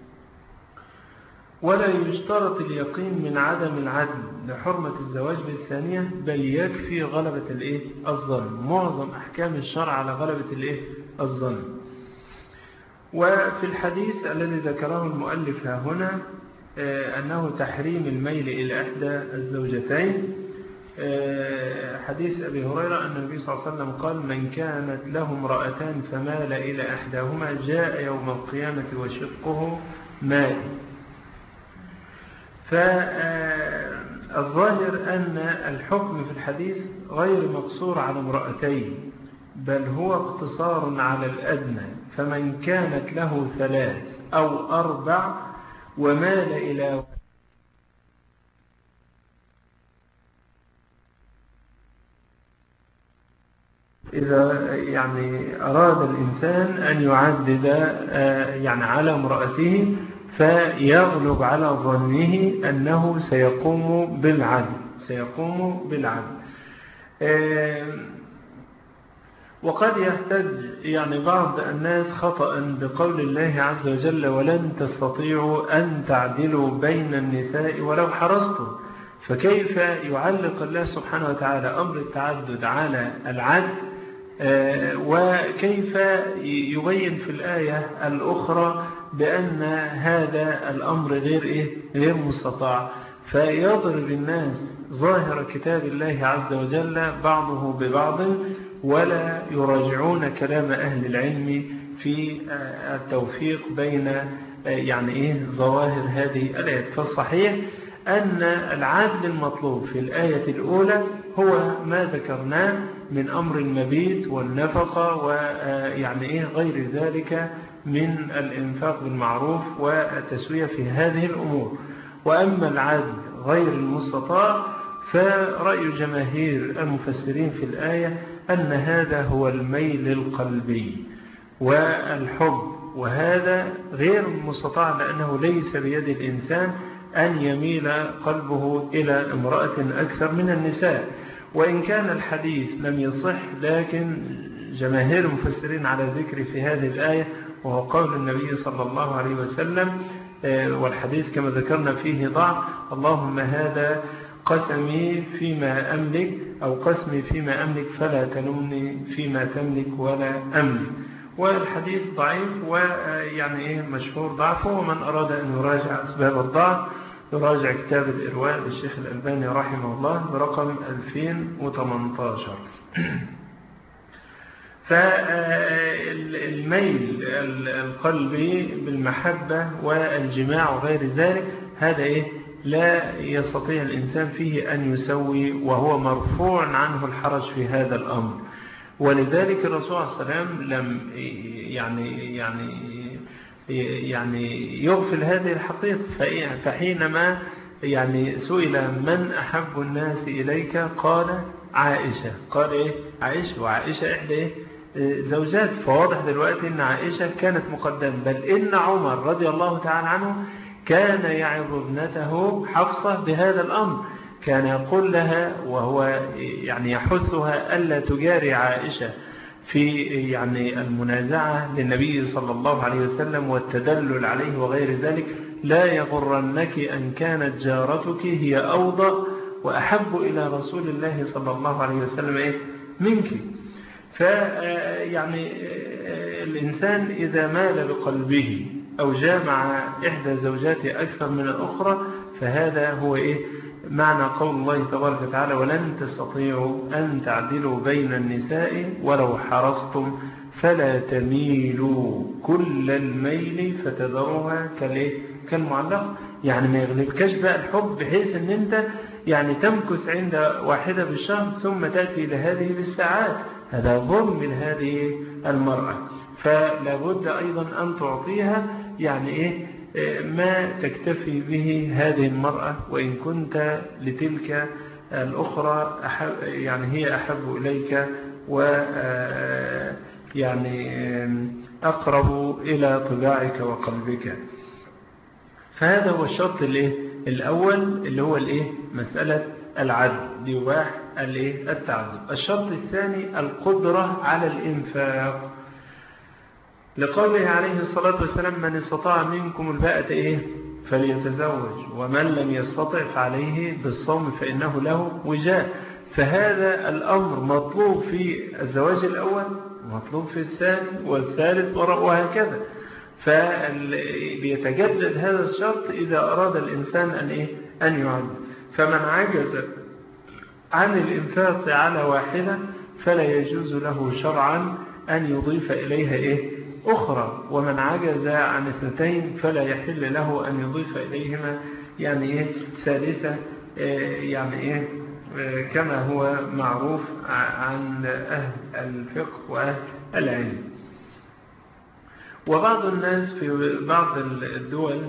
A: ولا يشترط اليقين من عدم العدل لحرمة الزواج بالثانية، بل يكفي غلبة الظن. معظم أحكام الشرع على غلبة الظن. وفي الحديث الذي ذكره المؤلف هنا أنه تحريم الميل إلى إحدى الزوجتين، حديث أبي هريرة أن النبي صلى الله عليه وسلم قال: من كانت له امرأتان فمال إلى إحداهما جاء يوم القيامة وشقه مال. فالظاهر أن الحكم في الحديث غير مقصور على امرأتين، بل هو اقتصار على الأدنى. فمن كانت له 3 أو 4 ومال إلى إذا أراد الإنسان أن يعدد على امرأته، فيغلب على ظنه أنه سيقوم بالعدل. وقد يحتج بعض الناس خطأ بقول الله عز وجل: ولن تستطيعوا أن تعدلوا بين النساء ولو حرصتم. فكيف يعلق الله سبحانه وتعالى أمر التعدد على العدل، وكيف يبين في الآية الأخرى بأن هذا الأمر غير مستطاع؟ فيضرب الناس ظاهر كتاب الله عز وجل بعضه ببعض، ولا يراجعون كلام أهل العلم في التوفيق بين ظواهر هذه الآيات. فالصحيح أن العدل المطلوب في الآية الأولى هو ما ذكرناه من أمر المبيت والنفقة غير ذلك من الإنفاق بالمعروف والتسوية في هذه الأمور. وأما العدل غير المستطاع فرأي جماهير المفسرين في الآية أن هذا هو الميل القلبي والحب، وهذا غير مستطاع لأنه ليس بيد الإنسان أن يميل قلبه إلى امرأة أكثر من النساء. وإن كان الحديث لم يصح، لكن جماهير المفسرين على ذكر في هذه الآية، وهو قول النبي صلى الله عليه وسلم، والحديث كما ذكرنا فيه ضعف: اللهم هذا قسمي فيما أملك، أو قسمي فيما أملك فلا تلمني فيما تملك ولا أملك. والحديث ضعيف مشهور ضعفه. ومن أراد أن يراجع أسباب الضعف يراجع كتاب الإرواء للشيخ الألباني رحمه الله برقم 2018. فالميل القلبي بالمحبة والجماع وغير ذلك، هذا لا يستطيع الإنسان فيه أن يسوي، وهو مرفوع عنه الحرج في هذا الأمر. ولذلك الرسول صلى الله عليه وسلم لم يغفل هذه الحقيقة. فحينما سئل: من أحب الناس إليك؟ قال: عائشة. قال عائشة، وعائشة إحدى زوجات. فواضح دلوقتي أن عائشة كانت مقدمة، بل إن عمر رضي الله تعالى عنه كان يعظ ابنته حفصة بهذا الأمر. كان يقول لها وهو يحثها ألا تجاري عائشة في المنازعة للنبي صلى الله عليه وسلم والتدلل عليه وغير ذلك: لا يغرنك أن كانت جارتك هي أوضى وأحب إلى رسول الله صلى الله عليه وسلم منك. الإنسان إذا مال بقلبه أو جامع إحدى زوجاته أكثر من الأخرى، فهذا هو معنى قول الله تبارك وتعالى: ولن تستطيعوا أن تعدلوا بين النساء ولو حرصتم فلا تميلوا كل الميل فتذروها كالمعلق. ما يغلبكش بقى الحب بحيث أن أنت تمكث عند واحدة بالشهر ثم تأتي لهذه بالساعات. هذا ظلم من هذه المرأة. فلا بد أيضا أن تعطيها يعني ما تكتفي به هذه المرأة، وإن كنت لتلك الأخرى يعني هي أحب إليك و يعني أقرب إلى طباعك وقلبك. فهذا هو الشرط الأول اللي هو مسألة العدل ليباح التعدد. الشرط الثاني القدرة على الإنفاق، لقوله عليه الصلاة والسلام: من استطاع منكم الباءة فليتزوج، ومن لم يستطع فعليه بالصوم فإنه له وجاء. فهذا الأمر مطلوب في الزواج الأول، مطلوب في الثاني والثالث وهكذا. فليتجدد هذا الشرط إذا أراد الإنسان أن يعد. فمن عجز عن الإنفاق على واحدة فلا يجوز له شرعا أن يضيف إليها أخرى، ومن عجز عن اثنتين فلا يحل له أن يضيف إليهما يعني ثالثة، يعني كما هو معروف عن أهل الفقه وأهل العلم. وبعض الناس في بعض الدول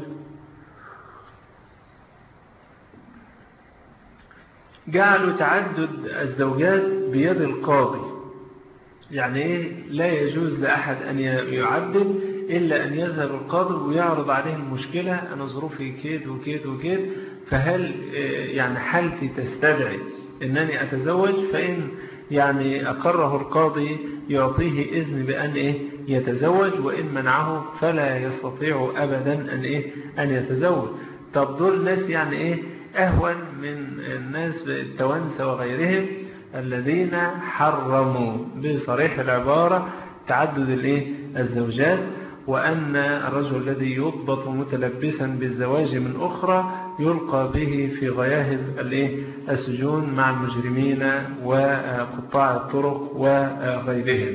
A: جعلوا تعدد الزوجات بيد القاضي، يعني لا يجوز لأحد أن يعدد إلا أن يذهب القاضي ويعرض عليه المشكلة: أنا ظروفي كيد وكيد وكيد، فهل يعني حالتي تستدعي أنني أتزوج؟ فإن يعني أقره القاضي يعطيه إذن بأن يتزوج، وإن منعه فلا يستطيع أبدا أن يتزوج. طب دول الناس يعني أهون من الناس التوانسة وغيرهم الذين حرموا بصريح العبارة تعدد الزوجات، وأن الرجل الذي يضبط متلبسا بالزواج من أخرى يلقى به في غياهب السجون مع المجرمين وقطاع الطرق وغيرهم.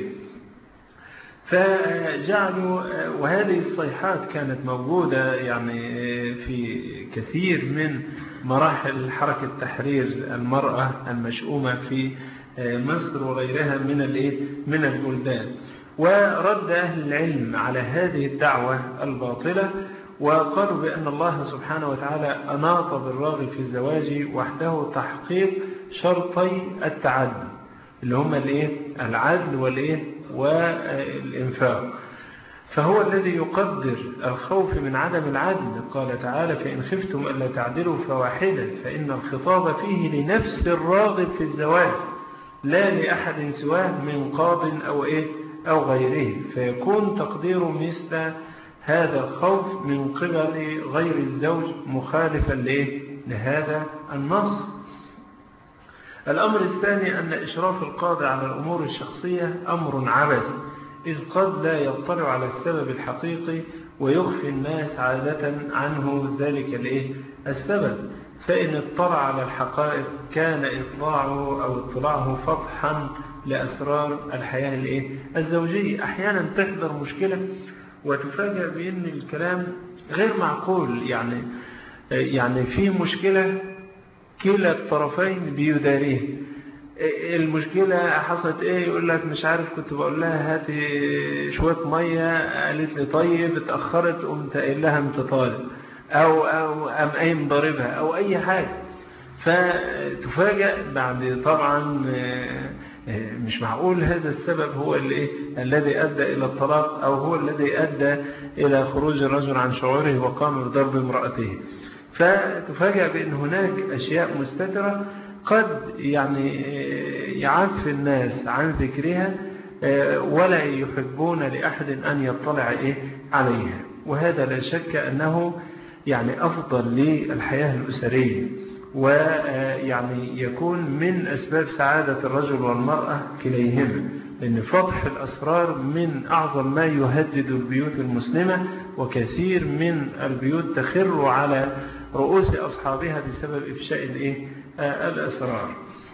A: فجعلوا، وهذه الصيحات كانت موجودة يعني في كثير من مراحل حركة تحرير المرأة المشؤومة في مصر وغيرها من البلدان. ورد أهل العلم على هذه الدعوة الباطلة، وقالوا بأن الله سبحانه وتعالى أناط بالراغب في الزواج وحده تحقيق شرطي التعدد اللي هما العدل والإنفاق. فهو الذي يقدر الخوف من عدم العدل. قال تعالى: فإن خفتم ألا تعدلوا فواحدة، فإن الخطاب فيه لنفس الراغب في الزواج لا لأحد سواه من قاض أو غيره، فيكون تقدير مثل هذا الخوف من قبل غير الزوج مخالفا لهذا النص. الأمر الثاني أن إشراف القاضي على الأمور الشخصية أمر عبثي، إذ قد لا يطلع على السبب الحقيقي ويخفي الناس عادة عنه ذلك السبب. فإن اطلع على الحقائق كان اطلاعه فتحا لأسرار الحياة الزوجية. أحيانا تحضر مشكلة وتفاجأ بأن الكلام غير معقول، يعني في مشكلة كلا الطرفين بيداريه. المشكلة حصلت يقول لك مش عارف، كنت بقول لها هاتي شوية مية، قالت لي طيب، اتأخرت قمت قايل لها انت طالب، أو أم قايم ضاربها أو أي حاجة. فتفاجأ بعد طبعا مش معقول هذا السبب هو الذي أدى إلى الطلاق، أو هو الذي أدى إلى خروج الرجل عن شعوره وقام بضرب امرأته. فتفاجأ بأن هناك أشياء مستترة قد يعف الناس عن ذكرها ولا يحبون لأحد أن يطلع عليها. وهذا لا شك أنه أفضل للحياة الأسرية، يكون من أسباب سعادة الرجل والمرأة كليهما، لأن فضح الأسرار من أعظم ما يهدد البيوت المسلمة، وكثير من البيوت تخر على رؤوس أصحابها بسبب إفشاء الأسرار.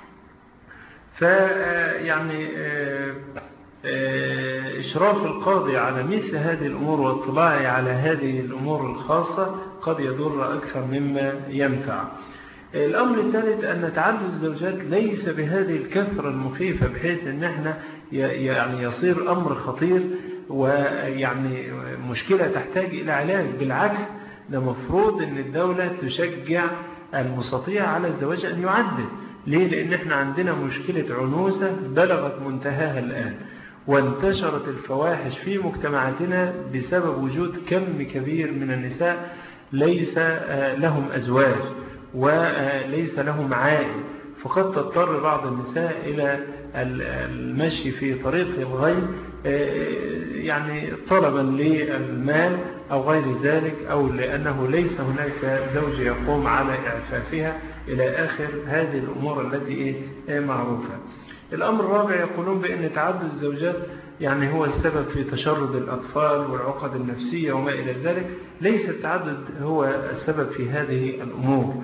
A: إشراف القاضي على مثل هذه الأمور واطلاعه على هذه الأمور الخاصة قد يضر أكثر مما ينفع. الأمر الثالث أن تعدد الزوجات ليس بهذه الكثرة المخيفة بحيث أن احنا يعني يصير أمر خطير، ويعني مشكلة تحتاج إلى علاج. بالعكس، ده مفروض أن الدولة تشجع المستطيع على الزواج أن يعدد. ليه؟ لأن احنا عندنا مشكلة عنوسة بلغت منتهاها الآن، وانتشرت الفواحش في مجتمعاتنا بسبب وجود كم كبير من النساء ليس لهم أزواج وليس لهم عائل، فقد تضطر بعض النساء إلى المشي في طريق الغي، يعني طلبا للمال أو غير ذلك، أو لأنه ليس هناك زوج يقوم على إعفافها إلى آخر هذه الأمور التي معروفة. الأمر الرابع، يقولون بأن تعدد الزوجات يعني هو السبب في تشرد الأطفال والعقد النفسية وما إلى ذلك. ليس التعدد هو السبب في هذه الأمور،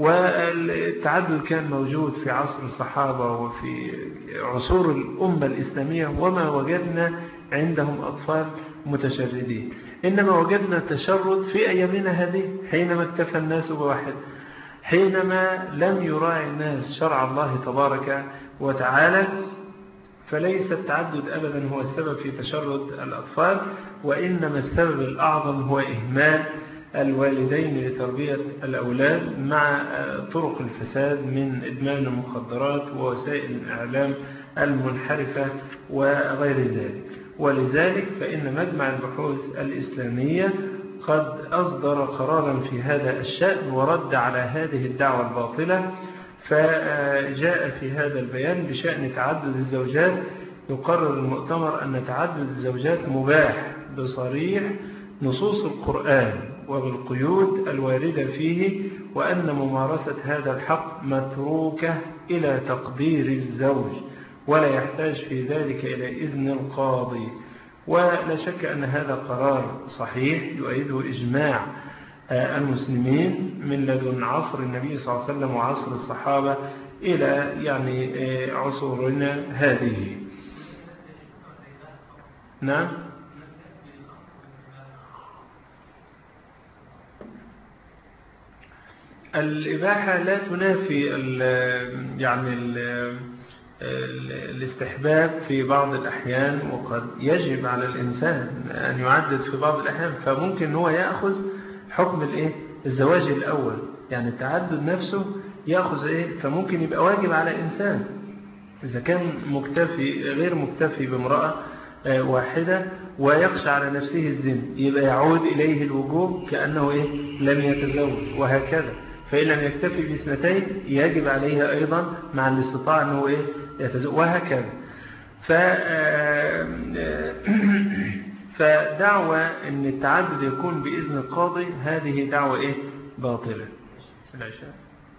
A: والتعدد كان موجود في عصر الصحابة وفي عصور الأمة الإسلامية، وما وجدنا عندهم أطفال متشردين، إنما وجدنا تشرد في أيامنا هذه حينما اكتفى الناس بواحد، حينما لم يراعي الناس شرع الله تبارك وتعالى. فليس التعدد أبدا هو السبب في تشرد الأطفال، وإنما السبب الأعظم هو إهمال الوالدين لتربية الأولاد مع طرق الفساد من إدمان المخدرات ووسائل الإعلام المنحرفة وغير ذلك. ولذلك فإن مجمع البحوث الإسلامية قد أصدر قرارا في هذا الشأن ورد على هذه الدعوة الباطلة، فجاء في هذا البيان بشأن تعدد الزوجات. يقرر المؤتمر أن تعدد الزوجات مباح بصريح نصوص القرآن وبالقيود الواردة فيه، وأن ممارسة هذا الحق متروكة إلى تقدير الزوج، ولا يحتاج في ذلك إلى إذن القاضي. ولا شك أن هذا قرار صحيح يؤيده إجماع المسلمين من لدن عصر النبي صلى الله عليه وسلم وعصر الصحابة إلى يعني عصورنا هذه. نعم. الإباحة لا تنافي يعني الاستحباب في بعض الأحيان، وقد يجب على الإنسان أن يعدد في بعض الأحيان، فممكن هو يأخذ حكم الزواج الأول، يعني التعدد نفسه يأخذ فممكن يبقى واجب على إنسان إذا كان مكتفي غير مكتفي بامرأة واحدة ويخشى على نفسه الذنب، يبقى يعود إليه الوجوب كأنه لم يتزوج، وهكذا. فإن لم يكتفي باثنتين يجب عليه أيضا مع الاستطاعة أنه يتزوج، وهكذا. فدعوة أن التعدد يكون بإذن القاضي هذه دعوة باطلة. العشاء.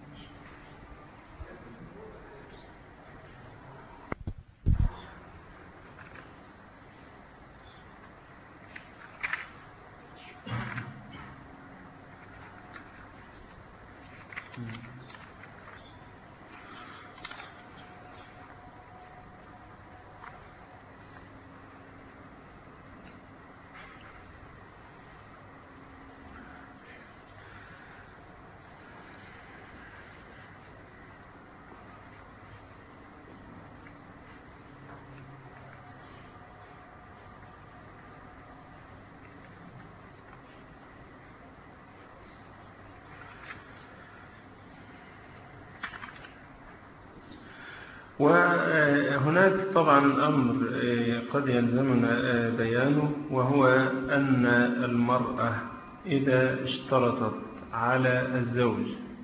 A: وهناك طبعا أمر قد يلزمنا بيانه، وهو أن المرأة إذا اشترطت على الزوج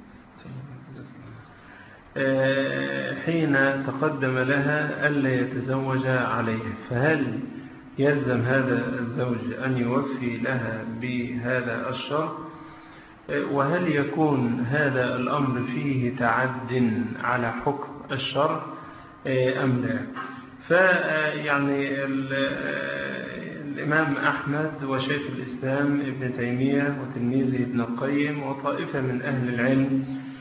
A: حين تقدم لها ألا يتزوج عليها، فهل يلزم هذا الزوج أن يوفي لها بهذا الشرط؟ وهل يكون هذا الأمر فيه تعد على حكم الشرع أم لا؟ فيعني الإمام أحمد وشيخ الإسلام ابن تيمية وتلميذه ابن القيم وطائفة من أهل العلم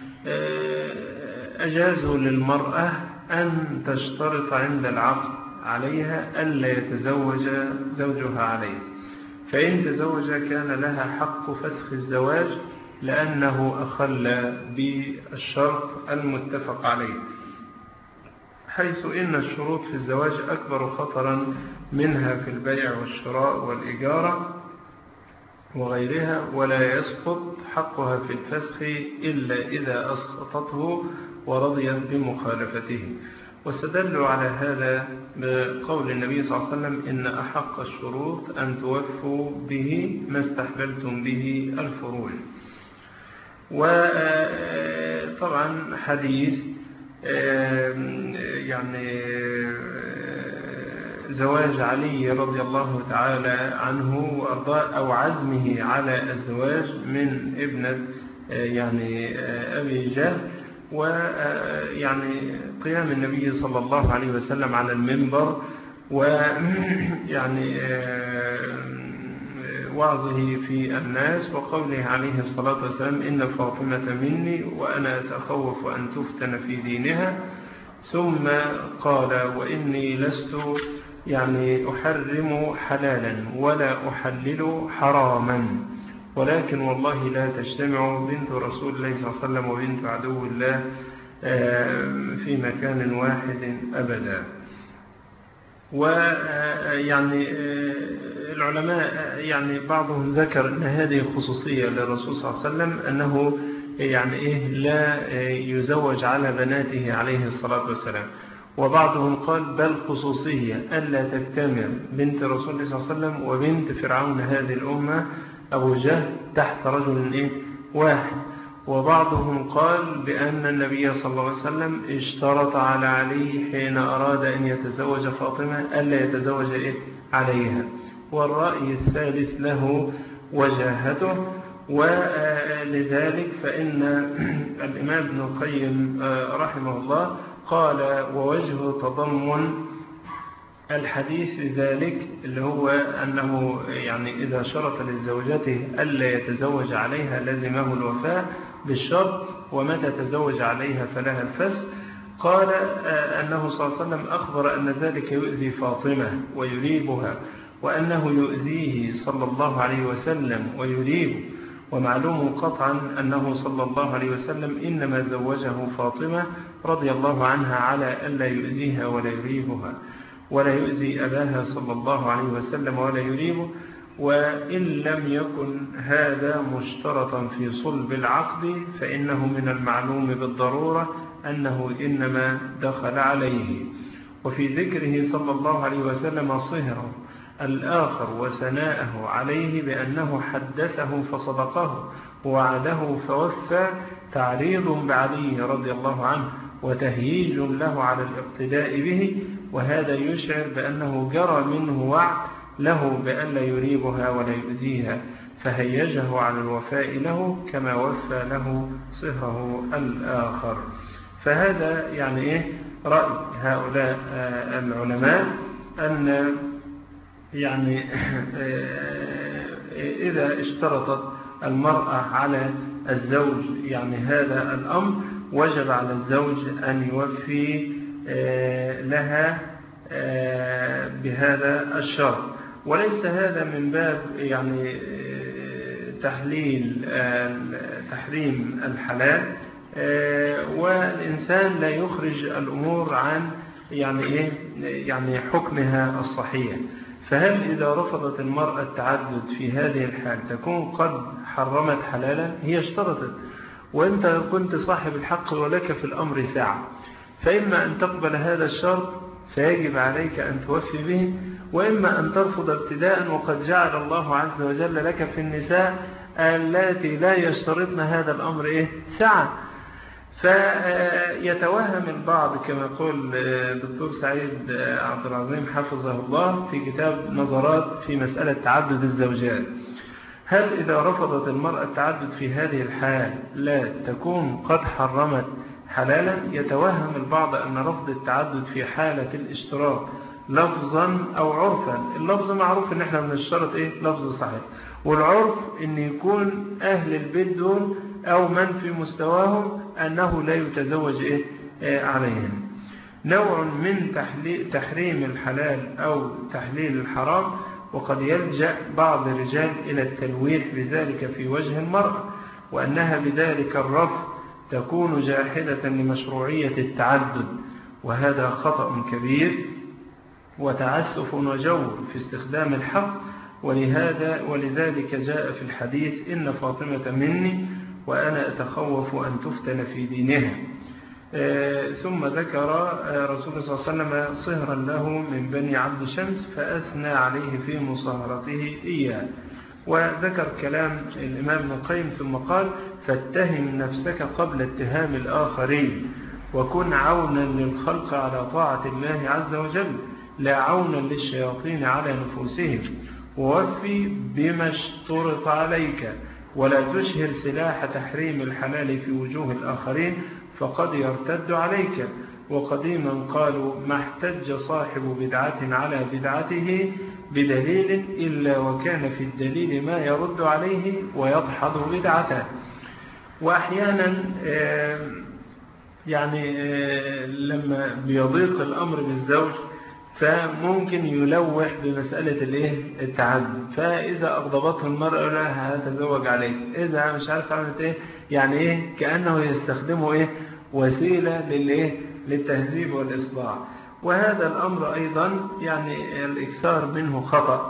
A: أجازوا للمرأة أن تشترط عند العقد عليها ألا يتزوج زوجها عليه، فإن تزوج كان لها حق فسخ الزواج لأنه أخل بالشرط المتفق عليه. حيث إن الشروط في الزواج أكبر خطرا منها في البيع والشراء والإجارة وغيرها، ولا يسقط حقها في الفسخ إلا إذا أسقطته ورضيت بمخالفته. واستدلوا على هذا بقول النبي صلى الله عليه وسلم: إن أحق الشروط أن توفوا به ما استحللتم به الفروج. وطبعا حديث يعني زواج علي رضي الله تعالى عنه وأرضاه أو عزمه على الزواج من ابنة يعني أبي جهل، ويعني قيام النبي صلى الله عليه وسلم على المنبر ويعني وعظه في الناس وقوله عليه الصلاة والسلام: إن فاطمة مني وأنا أتخوف أن تفتن في دينها. ثم قال: وإني لست يعني أحرم حلالا ولا أحلل حراما، ولكن والله لا تجتمع بنت رسول الله صلى الله عليه وسلم وبنت عدو الله في مكان واحد أبدا. ويعني العلماء يعني بعضهم ذكر أن هذه خصوصية للرسول صلى الله عليه وسلم، أنه يعني لا يزوج على بناته عليه الصلاة والسلام. وبعضهم قال بل خصوصية ألا تجتمع بنت رسول الله صلى الله عليه وسلم وبنت فرعون هذه الأمة أبو جهل تحت رجل واحد. وبعضهم قال بأن النبي صلى الله عليه وسلم اشترط على علي حين أراد أن يتزوج فاطمة ألا يتزوج عليها. والرأي الثالث له وجاهته، ولذلك فإن الإمام ابن القيم رحمه الله قال: ووجه تضمن الحديث ذلك اللي هو أنه يعني إذا شرط لزوجته ألا يتزوج عليها لزمه الوفاء بالشرط، ومتى تزوج عليها فلها الفسخ. قال أنه صلى الله عليه وسلم أخبر أن ذلك يؤذي فاطمة ويريبها، وأنه يؤذيه صلى الله عليه وسلم ويريبه. ومعلوم قطعا أنه صلى الله عليه وسلم إنما زوجه فاطمة رضي الله عنها على ألا يؤذيها ولا يريبها، ولا يؤذي أباها صلى الله عليه وسلم ولا يريبه. وإن لم يكن هذا مشترطا في صلب العقد فإنه من المعلوم بالضرورة أنه إنما دخل عليه. وفي ذكره صلى الله عليه وسلم صهره الآخر وثناءه عليه بأنه حدثه فصدقه ووعده فوفى تعريض بعلي رضي الله عنه وتهييج له على الاقتداء به، وهذا يشعر بأنه جرى منه وعد له بأن لا يريبها ولا يؤذيها، فهيجه على الوفاء له كما وفى له صهره الآخر. فهذا يعني رأي هؤلاء العلماء أن يعني إذا اشترطت المرأة على الزوج يعني هذا الأمر وجب على الزوج أن يوفي لها بهذا الشرط. وليس هذا من باب يعني تحريم الحلال، والإنسان لا يخرج الأمور عن يعني حكمها الصحيح. فهل إذا رفضت المرأة التعدد في هذه الحال تكون قد حرمت حلالا؟ هي اشترطت وأنت كنت صاحب الحق ولك في الأمر ساعة، فإما أن تقبل هذا الشرط فيجب عليك أن توفي به، وإما أن ترفض ابتداء، وقد جعل الله عز وجل لك في النساء التي لا يشترطن هذا الأمر ساعة. فيتوهم البعض كما يقول الدكتور سعيد عبد العظيم حفظه الله في كتاب نظرات في مسألة تعدد الزوجات، هل إذا رفضت المرأة التعدد في هذه الحال لا تكون قد حرمت حلالا؟ يتوهم البعض أن رفض التعدد في حالة الاشتراط لفظا أو عرفا. اللفظ معروف ان احنا بنشترط لفظ صحيح، والعرف ان يكون اهل البيت دول او من في مستواهم انه لا يتزوج عليهم. نوع من تحريم الحلال او تحليل الحرام، وقد يلجأ بعض الرجال الى التلويح بذلك في وجه المرأة، وانها بذلك الرفض تكون جاحدة لمشروعية التعدد، وهذا خطأ كبير وتعسف وجور في استخدام الحق. ولذلك جاء في الحديث: إن فاطمة مني وأنا أتخوف أن تفتن في دينها. ثم ذكر رسول الله صلى الله عليه وسلم صهرا له من بني عبد شمس فأثنى عليه في مصاهرته إياه. وذكر كلام الإمام ابن القيم ثم قال: فاتهم نفسك قبل اتهام الآخرين، وكن عونا للخلق على طاعة الله عز وجل لا عونا للشياطين على نفوسهم، ووفي بما اشترط عليك، ولا تشهر سلاح تحريم الحلال في وجوه الآخرين فقد يرتد عليك. وقديما قالوا: ما احتج صاحب بدعة على بدعته بدليل إلا وكان في الدليل ما يرد عليه ويدحض بدعته. وأحيانا لما بيضيق الأمر بالزوج فممكن يلوح بمسألة التعدد، فإذا أغضبته المرأة لها هتزوج عليك، إذا مش عارف عملت كأنه يستخدمه وسيلة للتهذيب والإصلاح. وهذا الأمر أيضا الإكثار منه خطأ،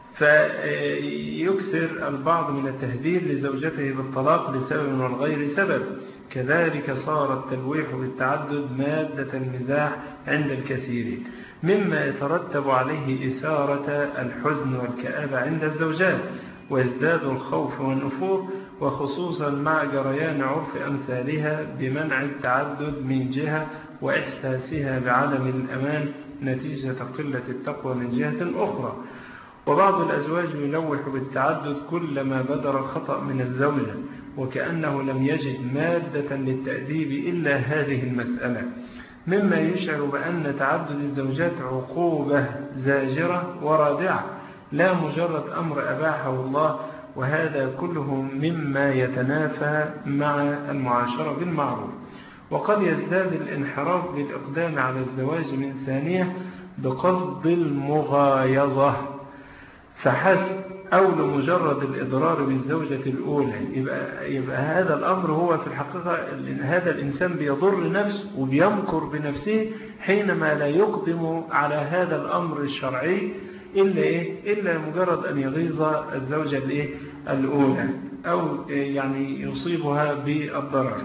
A: فيكثر البعض من التهديد لزوجته بالطلاق لسبب والغير سبب. كذلك صار التلويح بالتعدد مادة المزاح عند الكثيرين، مما يترتب عليه إثارة الحزن والكآبة عند الزوجات، ويزداد الخوف والنفور، وخصوصا مع جريان عرف أمثالها بمنع التعدد من جهة وإحساسها بعدم الأمان نتيجة قلة التقوى من جهة أخرى. وبعض الأزواج يلوح بالتعدد كلما بدر خطأ من الزوجة، وكأنه لم يجد مادة للتأديب إلا هذه المسألة، مما يشعر بأن تعدد الزوجات عقوبة زاجرة ورادعة لا مجرد أمر أباحه الله. وهذا كله مما يتنافى مع المعاشرة بالمعروف. وقد يزداد الانحراف بالإقدام على الزواج من ثانية بقصد المغايظة فحسب، أو لمجرد الإضرار بالزوجة الأولى. يبقى هذا الأمر هو في الحقيقة هذا الإنسان بيضر نفسه وبيمكر بنفسه حينما لا يقدم على هذا الأمر الشرعي إلا مجرد أن يغيظ الزوجة الأولى أو يصيبها بالضرر.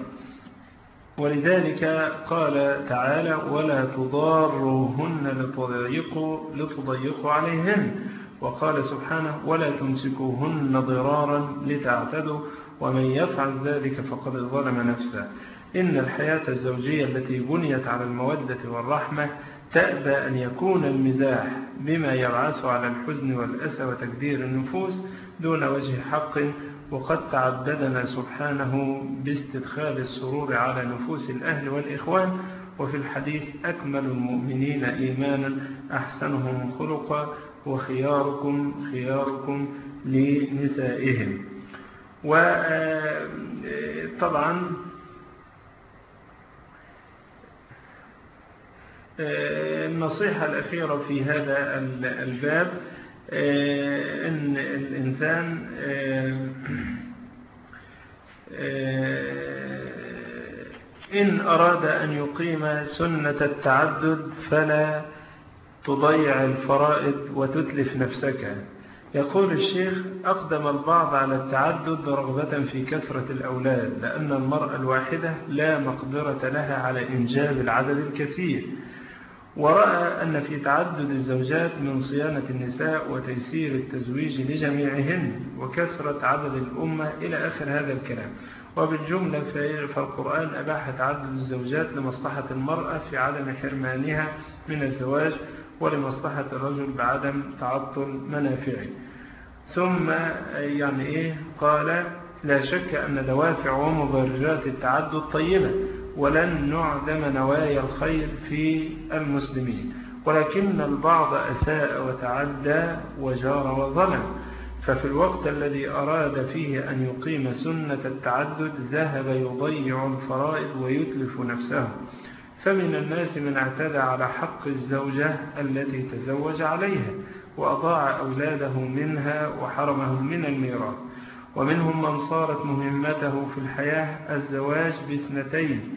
A: ولذلك قال تعالى: ولا تضاروهن لتضيقوا عليهن. وقال سبحانه: ولا تمسكوهن ضرارا لتعتدوا ومن يفعل ذلك فقد ظلم نفسه. إن الحياة الزوجية التي بنيت على المودة والرحمة تأبى أن يكون المزاح بما يبعث على الحزن والأسى وتكدير النفوس دون وجه حق. وقد تعبدنا سبحانه باستدخال السرور على نفوس الأهل والإخوان. وفي الحديث: أكمل المؤمنين إيمانا أحسنهم خلقا وخياركم خياركم لنسائهم. وطبعا النصيحة الأخيرة في هذا الباب أن الإنسان إن أراد أن يقيم سنة التعدد فلا تضيع الفرائض وتتلف نفسك. يقول الشيخ: أقدم البعض على التعدد رغبة في كثرة الأولاد، لأن المرأة الواحدة لا مقدرة لها على إنجاب العدد الكثير، ورأى أن في تعدد الزوجات من صيانة النساء وتيسير التزويج لجميعهن وكثرة عدد الأمة إلى آخر هذا الكلام. وبالجملة فالقرآن أباح تعدد الزوجات لمصلحة المرأة في عدم حرمانها من الزواج، ولمصلحة الرجل بعدم تعطل منافعه. ثم قال: لا شك أن دوافع ومبررات التعدد طيبة، ولن نعدم نوايا الخير في المسلمين، ولكن البعض أساء وتعدى وجار وظلم. ففي الوقت الذي أراد فيه أن يقيم سنة التعدد ذهب يضيع الفرائض ويتلف نفسه. فمن الناس من اعتدى على حق الزوجة التي تزوج عليها وأضاع أولاده منها وحرمهم من الميراث. ومنهم من صارت مهمته في الحياة الزواج باثنتين،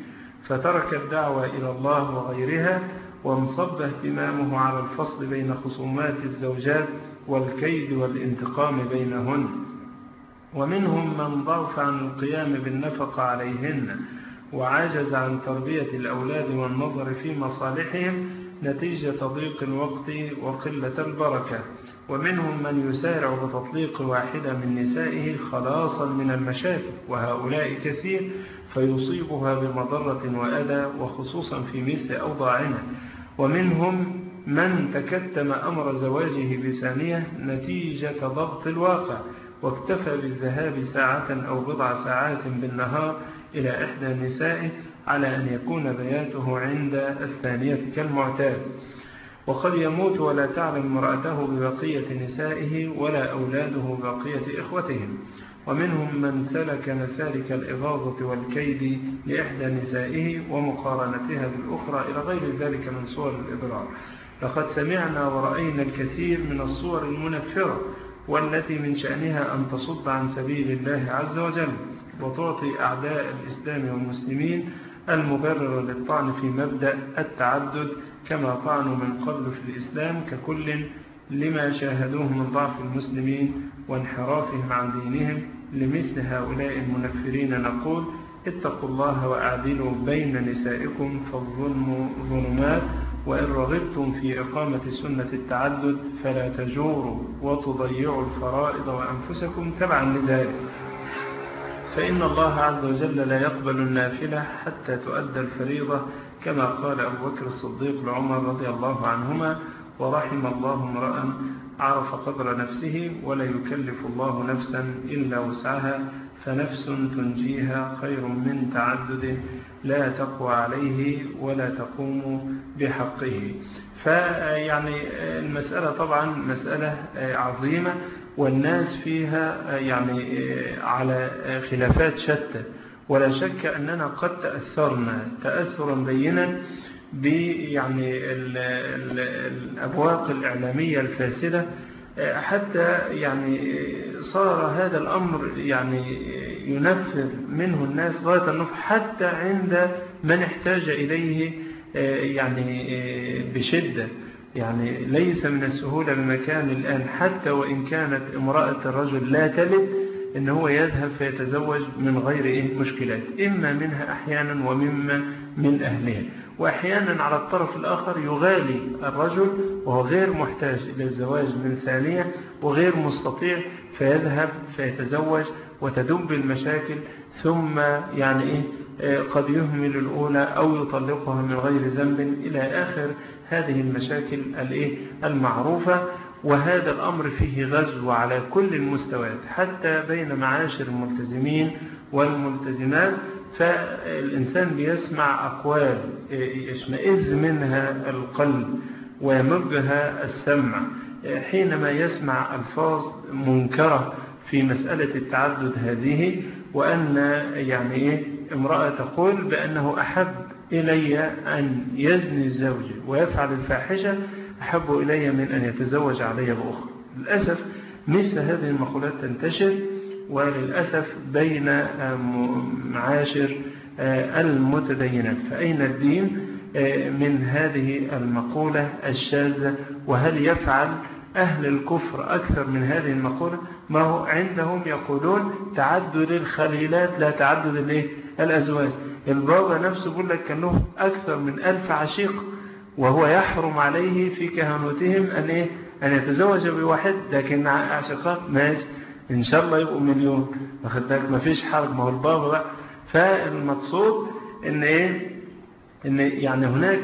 A: فترك الدعوة إلى الله وغيرها، وانصب اهتمامه على الفصل بين خصومات الزوجات والكيد والانتقام بينهن. ومنهم من ضعف عن القيام بالنفقة عليهن وعجز عن تربية الأولاد والنظر في مصالحهم نتيجة ضيق الوقت وقلة البركة. ومنهم من يسارع بتطليق واحدة من نسائه خلاصا من المشاكل، وهؤلاء كثير، فيصيبها بمضرة وأذى، وخصوصا في مثل أوضاعنا. ومنهم من تكتم أمر زواجه بثانية نتيجة ضغط الواقع، واكتفى بالذهاب ساعة أو بضع ساعات بالنهار إلى إحدى نسائه على أن يكون بياته عند الثانية كالمعتاد. وقد يموت ولا تعلم امرأته ببقية نسائه ولا أولاده ببقية إخوتهم. ومنهم من سلك مسالك الإغاظة والكيد لإحدى نسائه ومقارنتها بالأخرى إلى غير ذلك من صور الإضرار. لقد سمعنا ورأينا الكثير من الصور المنفرة، والتي من شأنها أن تصد عن سبيل الله عز وجل، وتعطي أعداء الإسلام والمسلمين المبرر للطعن في مبدأ التعدد، كما طعنوا من قبل في الإسلام ككل لما شاهدوه من ضعف المسلمين وانحرافهم عن دينهم. لمثل هؤلاء المنفرين نقول: اتقوا الله وأعدلوا بين نسائكم فالظلم ظلمات، وإن رغبتم في إقامة سنة التعدد فلا تجوروا وتضيعوا الفرائض وأنفسكم تبعا لذلك، فإن الله عز وجل لا يقبل النافلة حتى تؤدى الفريضة، كما قال أبو بكر الصديق لعمر رضي الله عنهما: ورحم الله امرأ عرف قدر نفسه ولا يكلف الله نفسا إلا وسعها، فنفس تنجيها خير من تعدد لا تقوى عليه ولا تقوم بحقه. فيعني المسألة طبعا مسألة عظيمة، والناس فيها يعني على خلافات شتى، ولا شك أننا قد تأثرنا تأثرا بينا يعني الأبواق الإعلامية الفاسدة، حتى يعني صار هذا الأمر يعني ينفر منه الناس غاية النفر، حتى عند من احتاج إليه يعني بشدة. يعني ليس من السهولة بمكان الآن، حتى وإن كانت امرأة الرجل لا تلد، إن هو يذهب فيتزوج من غير مشكلات، إما منها أحيانا ومما من أهلها. وأحيانا على الطرف الآخر يغالي الرجل وهو غير محتاج إلى الزواج من ثانية وغير مستطيع، فيذهب فيتزوج وتدب المشاكل، ثم يعني قد يهمل الأولى أو يطلقها من غير ذنب إلى آخر هذه المشاكل المعروفة. وهذا الأمر فيه غزو على كل المستويات، حتى بين معاشر الملتزمين والملتزمات. فالإنسان بيسمع أقوال يشمئز منها القلب ويمجها السمع حينما يسمع ألفاظ منكرة في مسألة التعدد هذه، وأن يعني امرأة تقول بأنه أحب إلي أن يزني الزوج ويفعل الفاحشة أحب إلي من أن يتزوج علي بأخرى. للأسف مثل هذه المقولات تنتشر، وللأسف بين معاشر المتدينات. فأين الدين من هذه المقولة الشاذة؟ وهل يفعل أهل الكفر أكثر من هذه المقولة؟ ما هو عندهم يقولون تعدد الخليلات لا تعدد الأزواج. البابا نفسه يقول لك كان له أكثر من 1000 عشيق، وهو يحرم عليه في كهنوتهم أن يتزوج بواحد، لكن عشقات ماشي إن شاء الله يبقوا مليون، واخد بالك، ما فيش حرج، ما هو البابا بقى. فالمقصود إن يعني هناك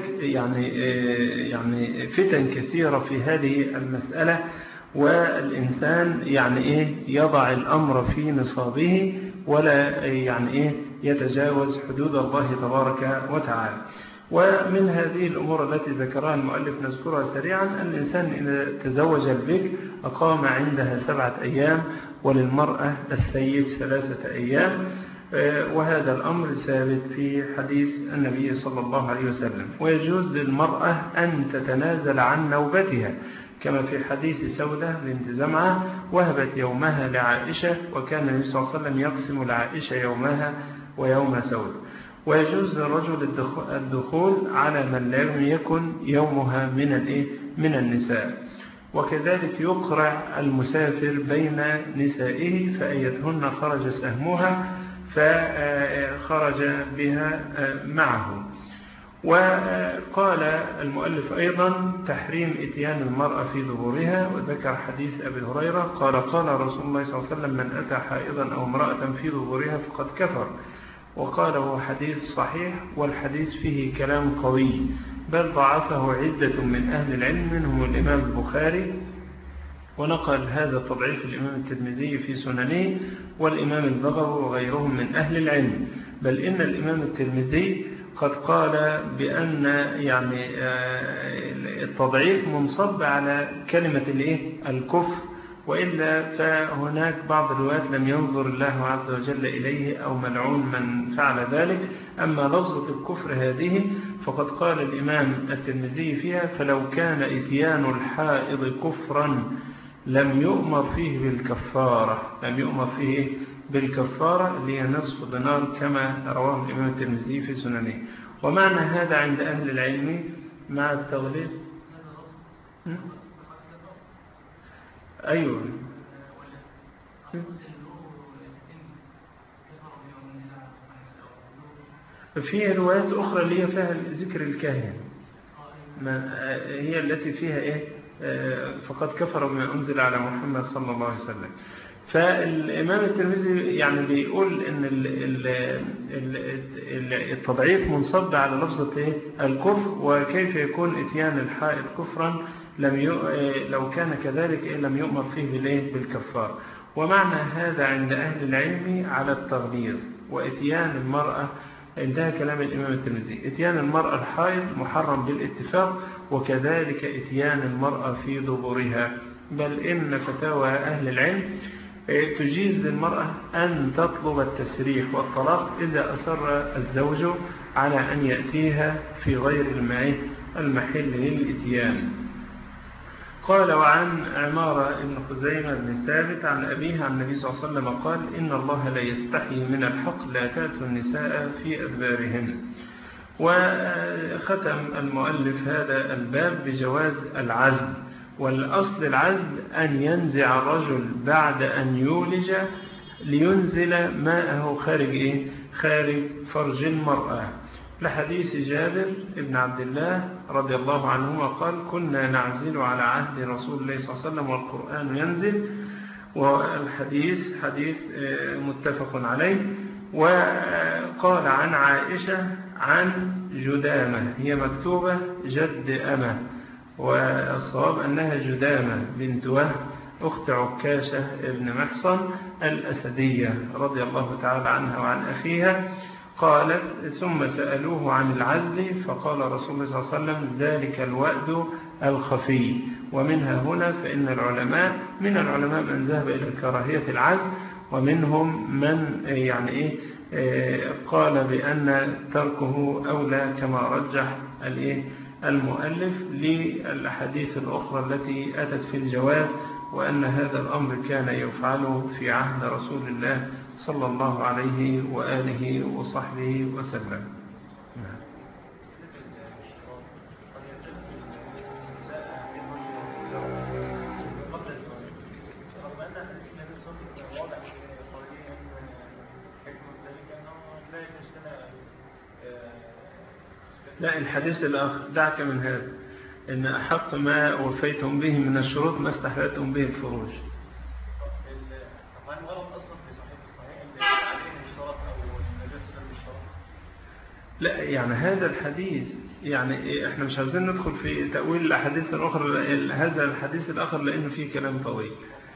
A: يعني فتن كثيرة في هذه المسألة، والإنسان يعني يضع الأمر في نصابه ولا يعني يتجاوز حدود الله تبارك وتعالى. ومن هذه الأمور التي ذكرها المؤلف نذكرها سريعا: أن الإنسان إذا تزوج البكر أقام عندها 7 أيام، وللمرأة الثيب 3 أيام. وهذا الأمر ثابت في حديث النبي صلى الله عليه وسلم. ويجوز للمرأة أن تتنازل عن نوبتها، كما في حديث سودة بنت زمعة: وهبت يومها لعائشة، وكان النبي صلى الله عليه وسلم يقسم لعائشة يومها ويوم سودة. ويجوز للرجل الدخول على من لم يكن يومها من النساء. وكذلك يقرع المسافر بين نسائه فأيتهن خرج سهمها فخرج بها معه. وقال المؤلف أيضا تحريم إتيان المرأة في دبورها، وذكر حديث أبي هريرة قال رسول الله صلى الله عليه وسلم من أتى حائضا أو امرأة في دبورها فقد كفر. وقال هو حديث صحيح، والحديث فيه كلام قوي بل ضعفه عدة من أهل العلم منهم الإمام البخاري، ونقل هذا التضعيف الإمام الترمذي في سننه والإمام البغوي وغيرهم من أهل العلم. بل إن الإمام الترمذي قد قال بأن التضعيف منصب على كلمة الكفر، وإلا فهناك بعض الروايات لم ينظر الله عز وجل إليه أو ملعون من فعل ذلك. أما لفظة الكفر هذه فقد قال الإمام الترمذي فيها فلو كان إتيان الحائض كفرا لم يؤمر فيه بالكفارة اللي هي نصف دينار كما رواه الإمام الترمذي في سننه. ومعنى هذا عند أهل العلم مع التغليظ أيوة في روايات أخرى اللي هي فيها ذكر الكاهن هي التي فيها فقد كفر بما أنزل على محمد صلى الله عليه وسلم. فالإمام الترمذي بيقول إن التضعيف منصب على لفظة الكفر، وكيف يكون إتيان الحائض كفرا لو كان كذلك لم يؤمر فيه بالكفار. ومعنى هذا عند أهل العلم على التغليظ. وإتيان المرأة عندها كلام الإمام الترمذي إتيان المرأة الحائض محرم بالاتفاق، وكذلك إتيان المرأة في دبرها. بل إن فتاوى أهل العلم تجيز للمرأة أن تطلب التسريح والطلاق إذا أصر الزوج على أن يأتيها في غير المحل للإتيان. قال وعن عمارة بن خزيمة بن ثابت عن أبيه عن النبي صلى الله عليه وسلم قال إن الله لا يستحي من الحق لا تأتوا النساء في أدبارهن. وختم المؤلف هذا الباب بجواز العزل. والأصل العزل أن ينزع الرجل بعد أن يولج لينزل ماءه خارج فرج المرأة، لحديث جابر بن عبد الله رضي الله عنهما قال كنا نعزل على عهد رسول الله صلى الله عليه وسلم والقرآن ينزل. والحديث حديث متفق عليه. وقال عن عائشة عن جدامة هي مكتوبة جد أمه، والصواب أنها جدامة بنت وهب أخت عكاشة ابن محصن الأسدية رضي الله تعالى عنها وعن أخيها. قالت ثم سألوه عن العزل فقال رسول الله صلى الله عليه وسلم ذلك الوأد الخفي. ومنها هنا فإن من العلماء من ذهب إلى كراهية العزل، ومنهم من قال بأن تركه أولى كما رجح المؤلف للأحاديث الأخرى التي أتت في الجواز، وأن هذا الأمر كان يفعله في عهد رسول الله صلى الله عليه وآله وصحبه وسلم. لا الحديث الآخر دعك من هذا إن أحق ما وفيتم به من الشروط ما استحلتم به الفروج. لا هذا الحديث احنا مش عايزين ندخل في تأويل الأحاديث الأخرى هذا الحديث الآخر لأنه فيه كلام طويل.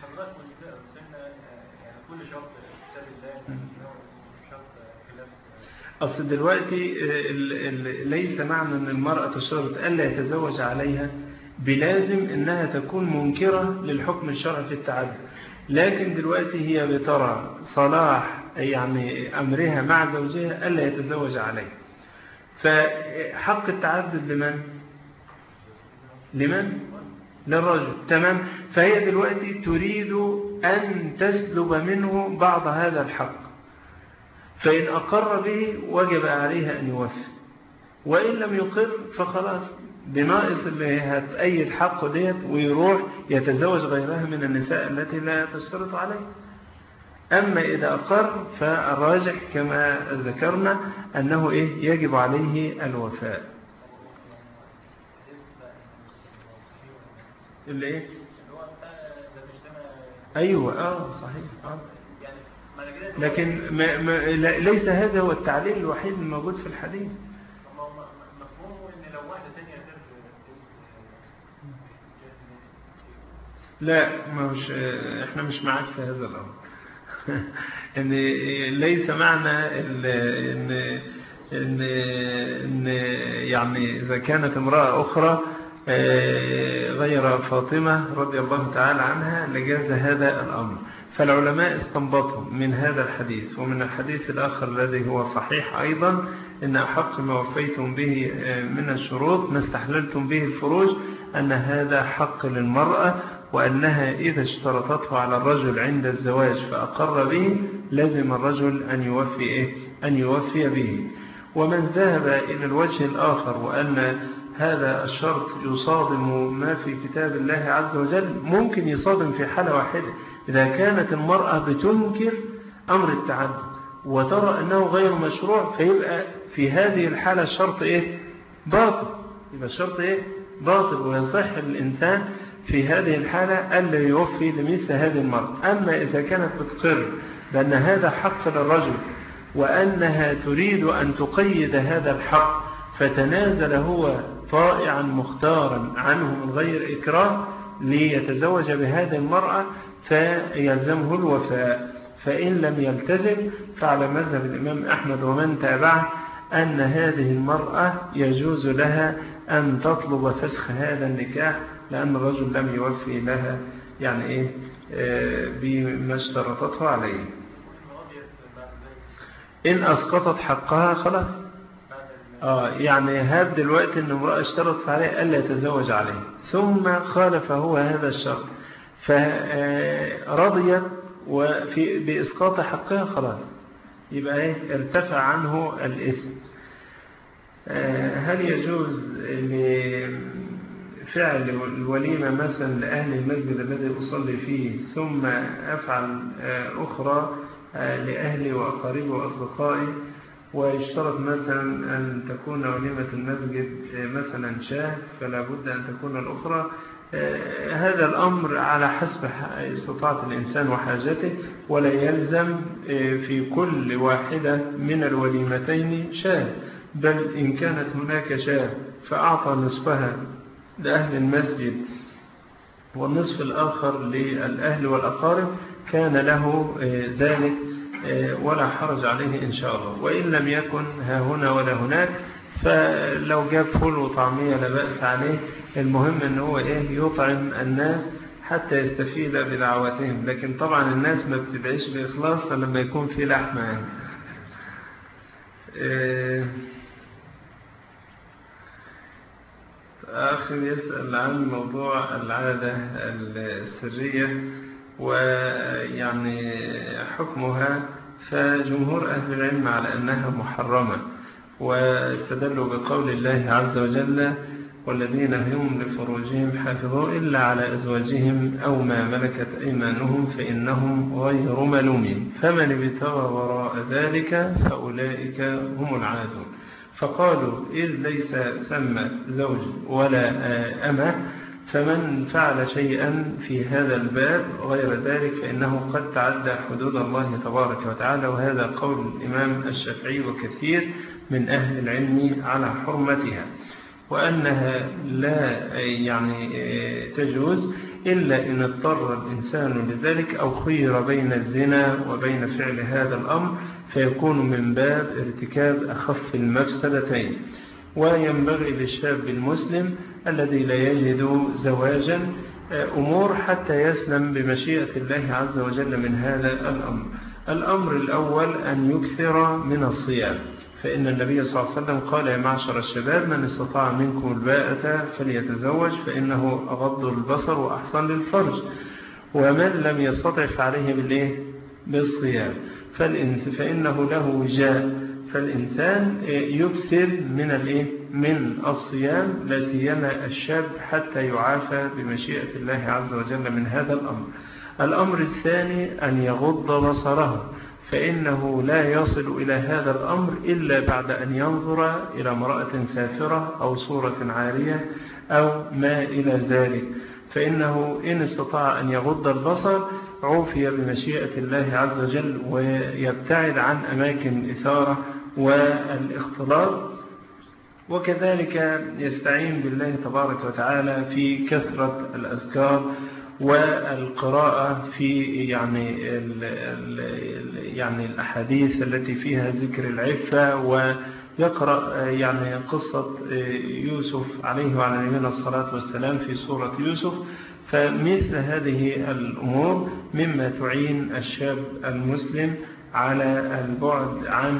A: أصل دلوقتي ليس معنى أن المرأة تشترط ألا يتزوج عليها بلازم أنها تكون منكرة للحكم الشرعي في التعدد، لكن دلوقتي هي بترى صلاح أمرها مع زوجها ألا يتزوج عليه. فحق التعدد لمن؟ للرجل. تمام. فهي دلوقتي تريد أن تسلب منه بعض هذا الحق، فإن أقر به وجب عليها أن يوفي، وإن لم يقر فخلاص بناقص اللي هتأيد حقه ديت ويروح يتزوج غيرها من النساء التي لا تشترط عليه. أما إذا أقر فالراجح كما ذكرنا أنه يجب عليه الوفاء. اللي أيوة صحيح لكن ليس هذا هو التعليل الوحيد الموجود في الحديث.
B: مفهومه ان لو واحدة تانية
A: لا احنا مش معاك في هذا الامر. ان ليس معنى ان يعني اذا كانت امرأة اخرى غير فاطمة رضي الله تعالى عنها لجاز هذا الامر. فالعلماء استنبطوا من هذا الحديث ومن الحديث الآخر الذي هو صحيح أيضا إن أحق ما وفيتم به من الشروط ما استحللتم به الفروج أن هذا حق للمرأة، وأنها إذا اشترطته على الرجل عند الزواج فأقر به لازم الرجل أن يوفي به. ومن ذهب إلى الوجه الآخر وأن هذا الشرط يصادم ما في كتاب الله عز وجل، ممكن يصادم في حالة واحدة إذا كانت المرأة بتنكر أمر التعدد وترى أنه غير مشروع، فيبقى في هذه الحالة الشرط باطل. يبقى الشرط باطل، ويصح الإنسان في هذه الحالة ألا يوفي لمثل هذه المرأة. أما إذا كانت بتقر بأن هذا حق للرجل وأنها تريد أن تقيد هذا الحق فتنازل هو طائعا مختارا عنه من غير إكراه ليتزوج بهذه المرأة فيلزمه الوفاء. فإن لم يلتزم فعلى مذهب الإمام أحمد ومن تابعه أن هذه المرأة يجوز لها أن تطلب فسخ هذا النكاح، لأن الرجل لم يوفي لها يعني بما اشترطته عليه. إن أسقطت حقها خلاص يعني هاب دلوقتي أن امرأة اشترطت عليه ألا يتزوج عليه ثم خالف هو هذا الشرط فرضيت بإسقاط حقها خلاص يبقى ارتفع عنه الإثم. هل يجوز فعل الوليمة مثلا لأهل المسجد الذي أصلي فيه ثم أفعل أخرى لأهلي وأقاربي وأصدقائي، ويشترط مثلا أن تكون وليمة المسجد مثلا شاه فلا بد أن تكون الأخرى؟ هذا الأمر على حسب استطاعة الإنسان وحاجته، ولا يلزم في كل واحدة من الوليمتين شاه، بل إن كانت هناك شاه فأعطى نصفها لأهل المسجد والنصف الآخر للأهل والأقارب كان له ذلك ولا حرج عليه إن شاء الله. وإن لم يكن ها هنا ولا هناك فلو جاب فول وطعمية لا بأس عليه، المهم أنه يطعم الناس حتى يستفيد بدعواتهم. لكن طبعا الناس ما بتدعيش بإخلاص لما يكون في لحمة يعني. آخر يسأل عن موضوع العادة السرية ويعني حكمها، فجمهور أهل العلم على أنها محرمة، واستدلوا بقول الله عز وجل والذين هم لفروجهم حافظون إلا على أزواجهم أو ما ملكت أيمانهم فإنهم غير ملومين فمن ابتغى وراء ذلك فأولئك هم العادون. فقالوا إذ ليس ثم زوج ولا أمة، فمن فعل شيئا في هذا الباب غير ذلك فإنه قد تعدى حدود الله تبارك وتعالى. وهذا قول الإمام الشافعي وكثير من أهل العلم على حرمتها، وأنها لا يعني تجوز إلا إن اضطر الإنسان لذلك أو خير بين الزنا وبين فعل هذا الأمر فيكون من باب ارتكاب أخف المفسدتين. وينبغي للشاب المسلم الذي لا يجد زواجا أمور حتى يسلم بمشيئة الله عز وجل من هذا الأمر. الأمر الأول أن يكثر من الصيام، فإن النبي صلى الله عليه وسلم قال يا معشر الشباب من استطاع منكم الباءة فليتزوج فإنه أغض البصر وأحسن للفرج، ومن لم يستطع فعليه بالصيام. فإنه له وجاء. فالإنسان يكثر من الصيام، لا سيما الشاب، حتى يعافى بمشيئة الله عز وجل من هذا الأمر. الأمر الثاني أن يغض بصره، فإنه لا يصل إلى هذا الأمر إلا بعد أن ينظر إلى امرأة سافرة أو صورة عارية أو ما إلى ذلك. فإنه إن استطاع أن يغض البصر عوفي بمشيئة الله عز وجل، ويبتعد عن أماكن الإثارة والاختلاط. وكذلك يستعين بالله تبارك وتعالى في كثرة الأذكار والقراءة في يعني الأحاديث التي فيها ذكر العفة، ويقرأ قصة يوسف عليه وعلى نبينا الصلاة والسلام في سورة يوسف. فمثل هذه الأمور مما تعين الشاب المسلم على البعد عن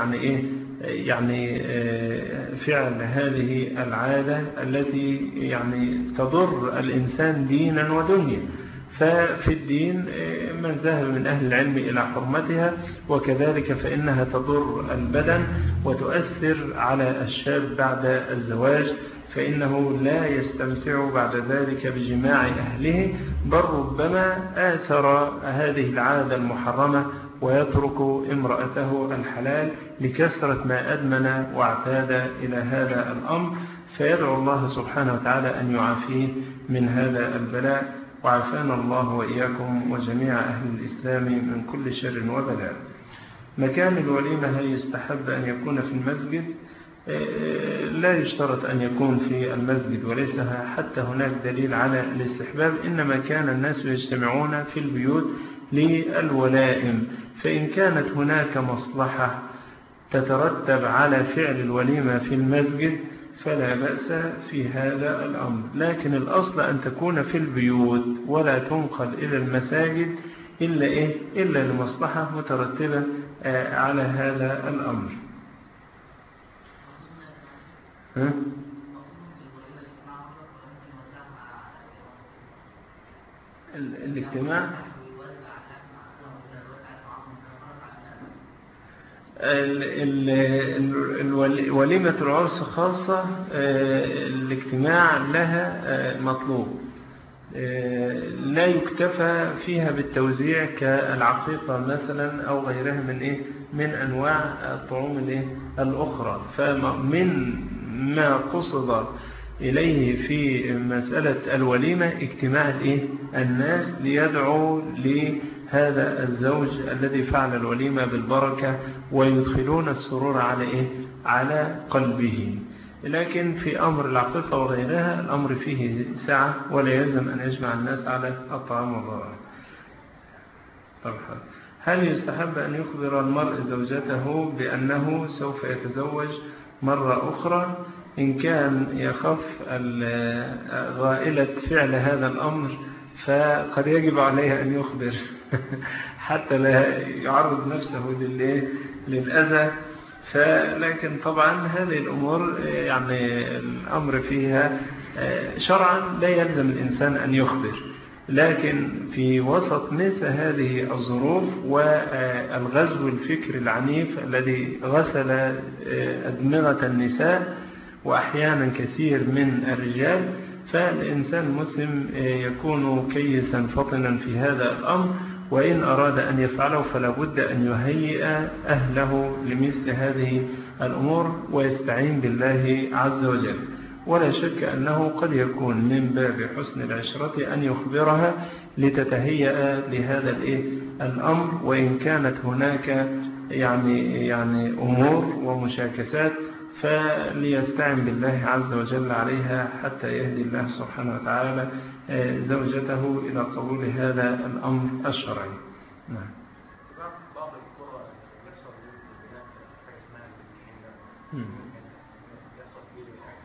A: فعل هذه العادة التي تضر الإنسان دينا ودنيا. ففي الدين من ذهب من أهل العلم إلى حرمتها، وكذلك فإنها تضر البدن وتؤثر على الشاب بعد الزواج، فإنه لا يستمتع بعد ذلك بجماع أهله، بل ربما آثر هذه العادة المحرمة ويترك امرأته الحلال لكثرة ما أدمن واعتاد إلى هذا الأمر. فيدعو الله سبحانه وتعالى أن يعافيه من هذا البلاء، وعافانا الله وإياكم وجميع أهل الإسلام من كل شر وبلاء. مكان الوليمة هل يستحب أن يكون في المسجد؟ لا يشترط أن يكون في المسجد، وليس حتى هناك دليل على الاستحباب، إنما كان الناس يجتمعون في البيوت للولائم. فإن كانت هناك مصلحة تترتب على فعل الوليمة في المسجد فلا بأس في هذا الأمر، لكن الأصل أن تكون في البيوت ولا تنقل إلى المساجد إلا لمصلحة مترتبة على هذا الأمر. الاجتماع وليمة العرس خاصة، الاجتماع لها مطلوب، لا يكتفى فيها بالتوزيع كالعقيقة مثلا أو غيرها من أنواع الطعوم الأخرى. فمن ما قصد إليه في مسألة الوليمة اجتماع الناس ليدعوا لهذا الزوج الذي فعل الوليمة بالبركة ويدخلون السرور على قلبه. لكن في أمر العقيقة وغيرها الأمر فيه سعة، ولا يلزم أن يجمع الناس على الطعام والضرع. طبعا هل يستحب أن يخبر المرء زوجته بأنه سوف يتزوج مرة أخرى؟ إن كان يخاف غائلة فعل هذا الأمر فقد يجب عليه أن يخبر حتى لا يعرض نفسه للأذى. لكن طبعا هذه الأمور الأمر فيها شرعا لا يلزم الإنسان أن يخبر، لكن في وسط مثل هذه الظروف والغزو الفكري العنيف الذي غسل أدمغة النساء وأحيانا كثير من الرجال، فالإنسان المسلم يكون كيسا فطنا في هذا الأمر، وإن أراد أن يفعله فلا بد أن يهيئ أهله لمثل هذه الأمور ويستعين بالله عز وجل. ولا شك أنه قد يكون من باب حسن العشرة أن يخبرها لتتهيأ لهذا الأمر، وإن كانت هناك أمور ومشاكسات فليستعن بالله عز وجل عليها حتى يهدي الله سبحانه وتعالى زوجته إلى قبول هذا الأمر الشرعي. نعم.
B: بعض القرى يحصل فيه حاجة اسمها يحصل فيه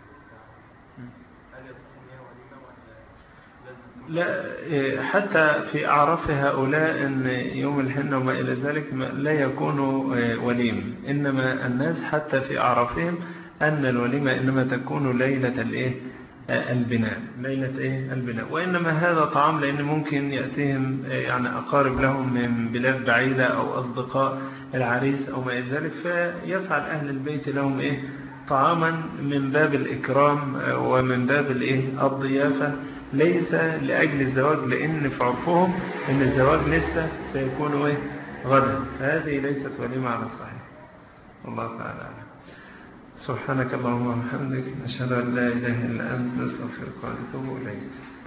B: هل يصح فيها وليمة ولا
A: لا، حتى في أعراف هؤلاء إن يوم الحنة وما إلى ذلك لا يكون وليم، إنما الناس حتى في أعرافهم أن الوليمة إنما تكون ليلة البناء، ليلة البناء. وإنما هذا طعام لأن ممكن يأتيهم يعني أقارب لهم من بلاد بعيدة أو أصدقاء العريس أو ما إلى ذلك، فيفعل أهل البيت لهم طعاما من باب الإكرام ومن باب الضيافة، ليس لأجل الزواج، لأن في عرفهم أن الزواج لسه سيكون غدا، فهذه ليست وليمة على الصحيح. الله تعالى أعلم. سبحانك اللهم وبحمدك، نشهد أن لا إله إلا أنت، نستغفرك ونتوب إليك.